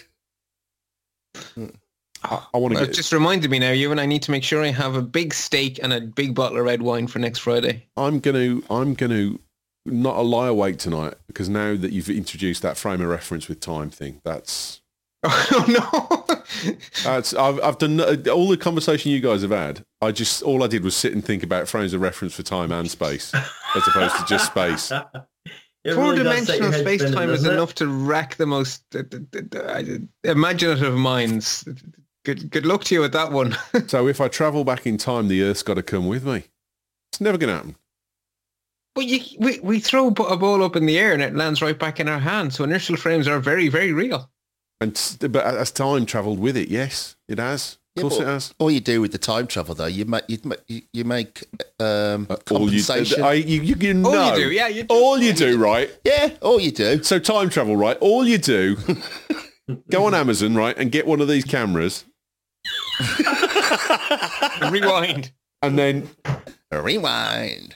I want to It just reminded me now, Ewan, I need to make sure I have a big steak and a big bottle of red wine for next Friday. I'm gonna not lie awake tonight because now that you've introduced that frame of reference with time thing, that's oh no. I've done all the conversation you guys have had. All I did was sit and think about frames of reference for time and space as opposed to just space. Four-dimensional space-time is enough to rack the most imaginative minds. Good luck to you with that one. So if I travel back in time, the Earth's got to come with me. It's never going to happen. But we throw a ball up in the air and it lands right back in our hands. So inertial frames are very, very real. But as time travelled with it, yes, it has. Of course it has. All you do with the time travel, though, you make All compensation. you know. All you do, yeah, you do. All you do, right? Yeah, all you do. So time travel, right? All you do, go on Amazon, right, and get one of these cameras, Rewind. and then Rewind.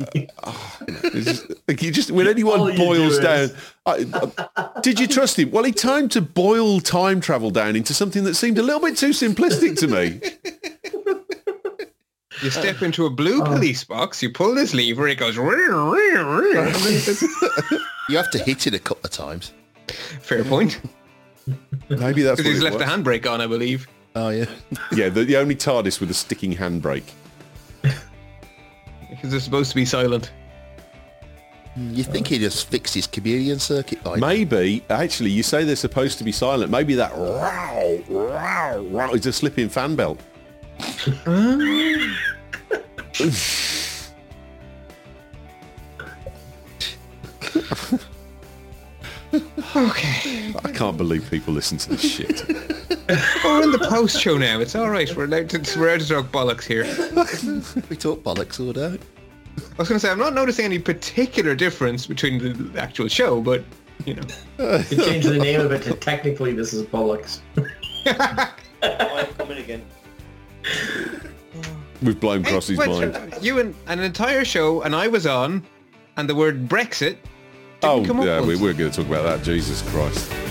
you just when anyone All you boils do down. is- Did you trust him? Well, he timed to boil time travel down into something that seemed a little bit too simplistic to me. You step into a blue police box, you pull this lever, it goes... You have to hit it a couple of times. Fair point. Maybe that's Because what he's it left was. the handbrake on, I believe. Oh, yeah. Yeah, the only TARDIS with a sticking handbrake. Because they're supposed to be silent. You think he just fixed his chameleon circuit by now? Maybe, actually, you say they're supposed to be silent. Maybe that row, row, row is a slipping fan belt. Okay. I can't believe people listen to this shit. We're in the post show now. It's all right. We're allowed to talk bollocks here. We talk bollocks all day. I was going to say, I'm not noticing any particular difference between the actual show, but, you know. You changed the name of it to technically this is Bullocks. I'm coming again. We've blown Crossy's mind. You and an entire show, and I was on, and the word Brexit didn't come up yeah, once. we're going to talk about that. Jesus Christ.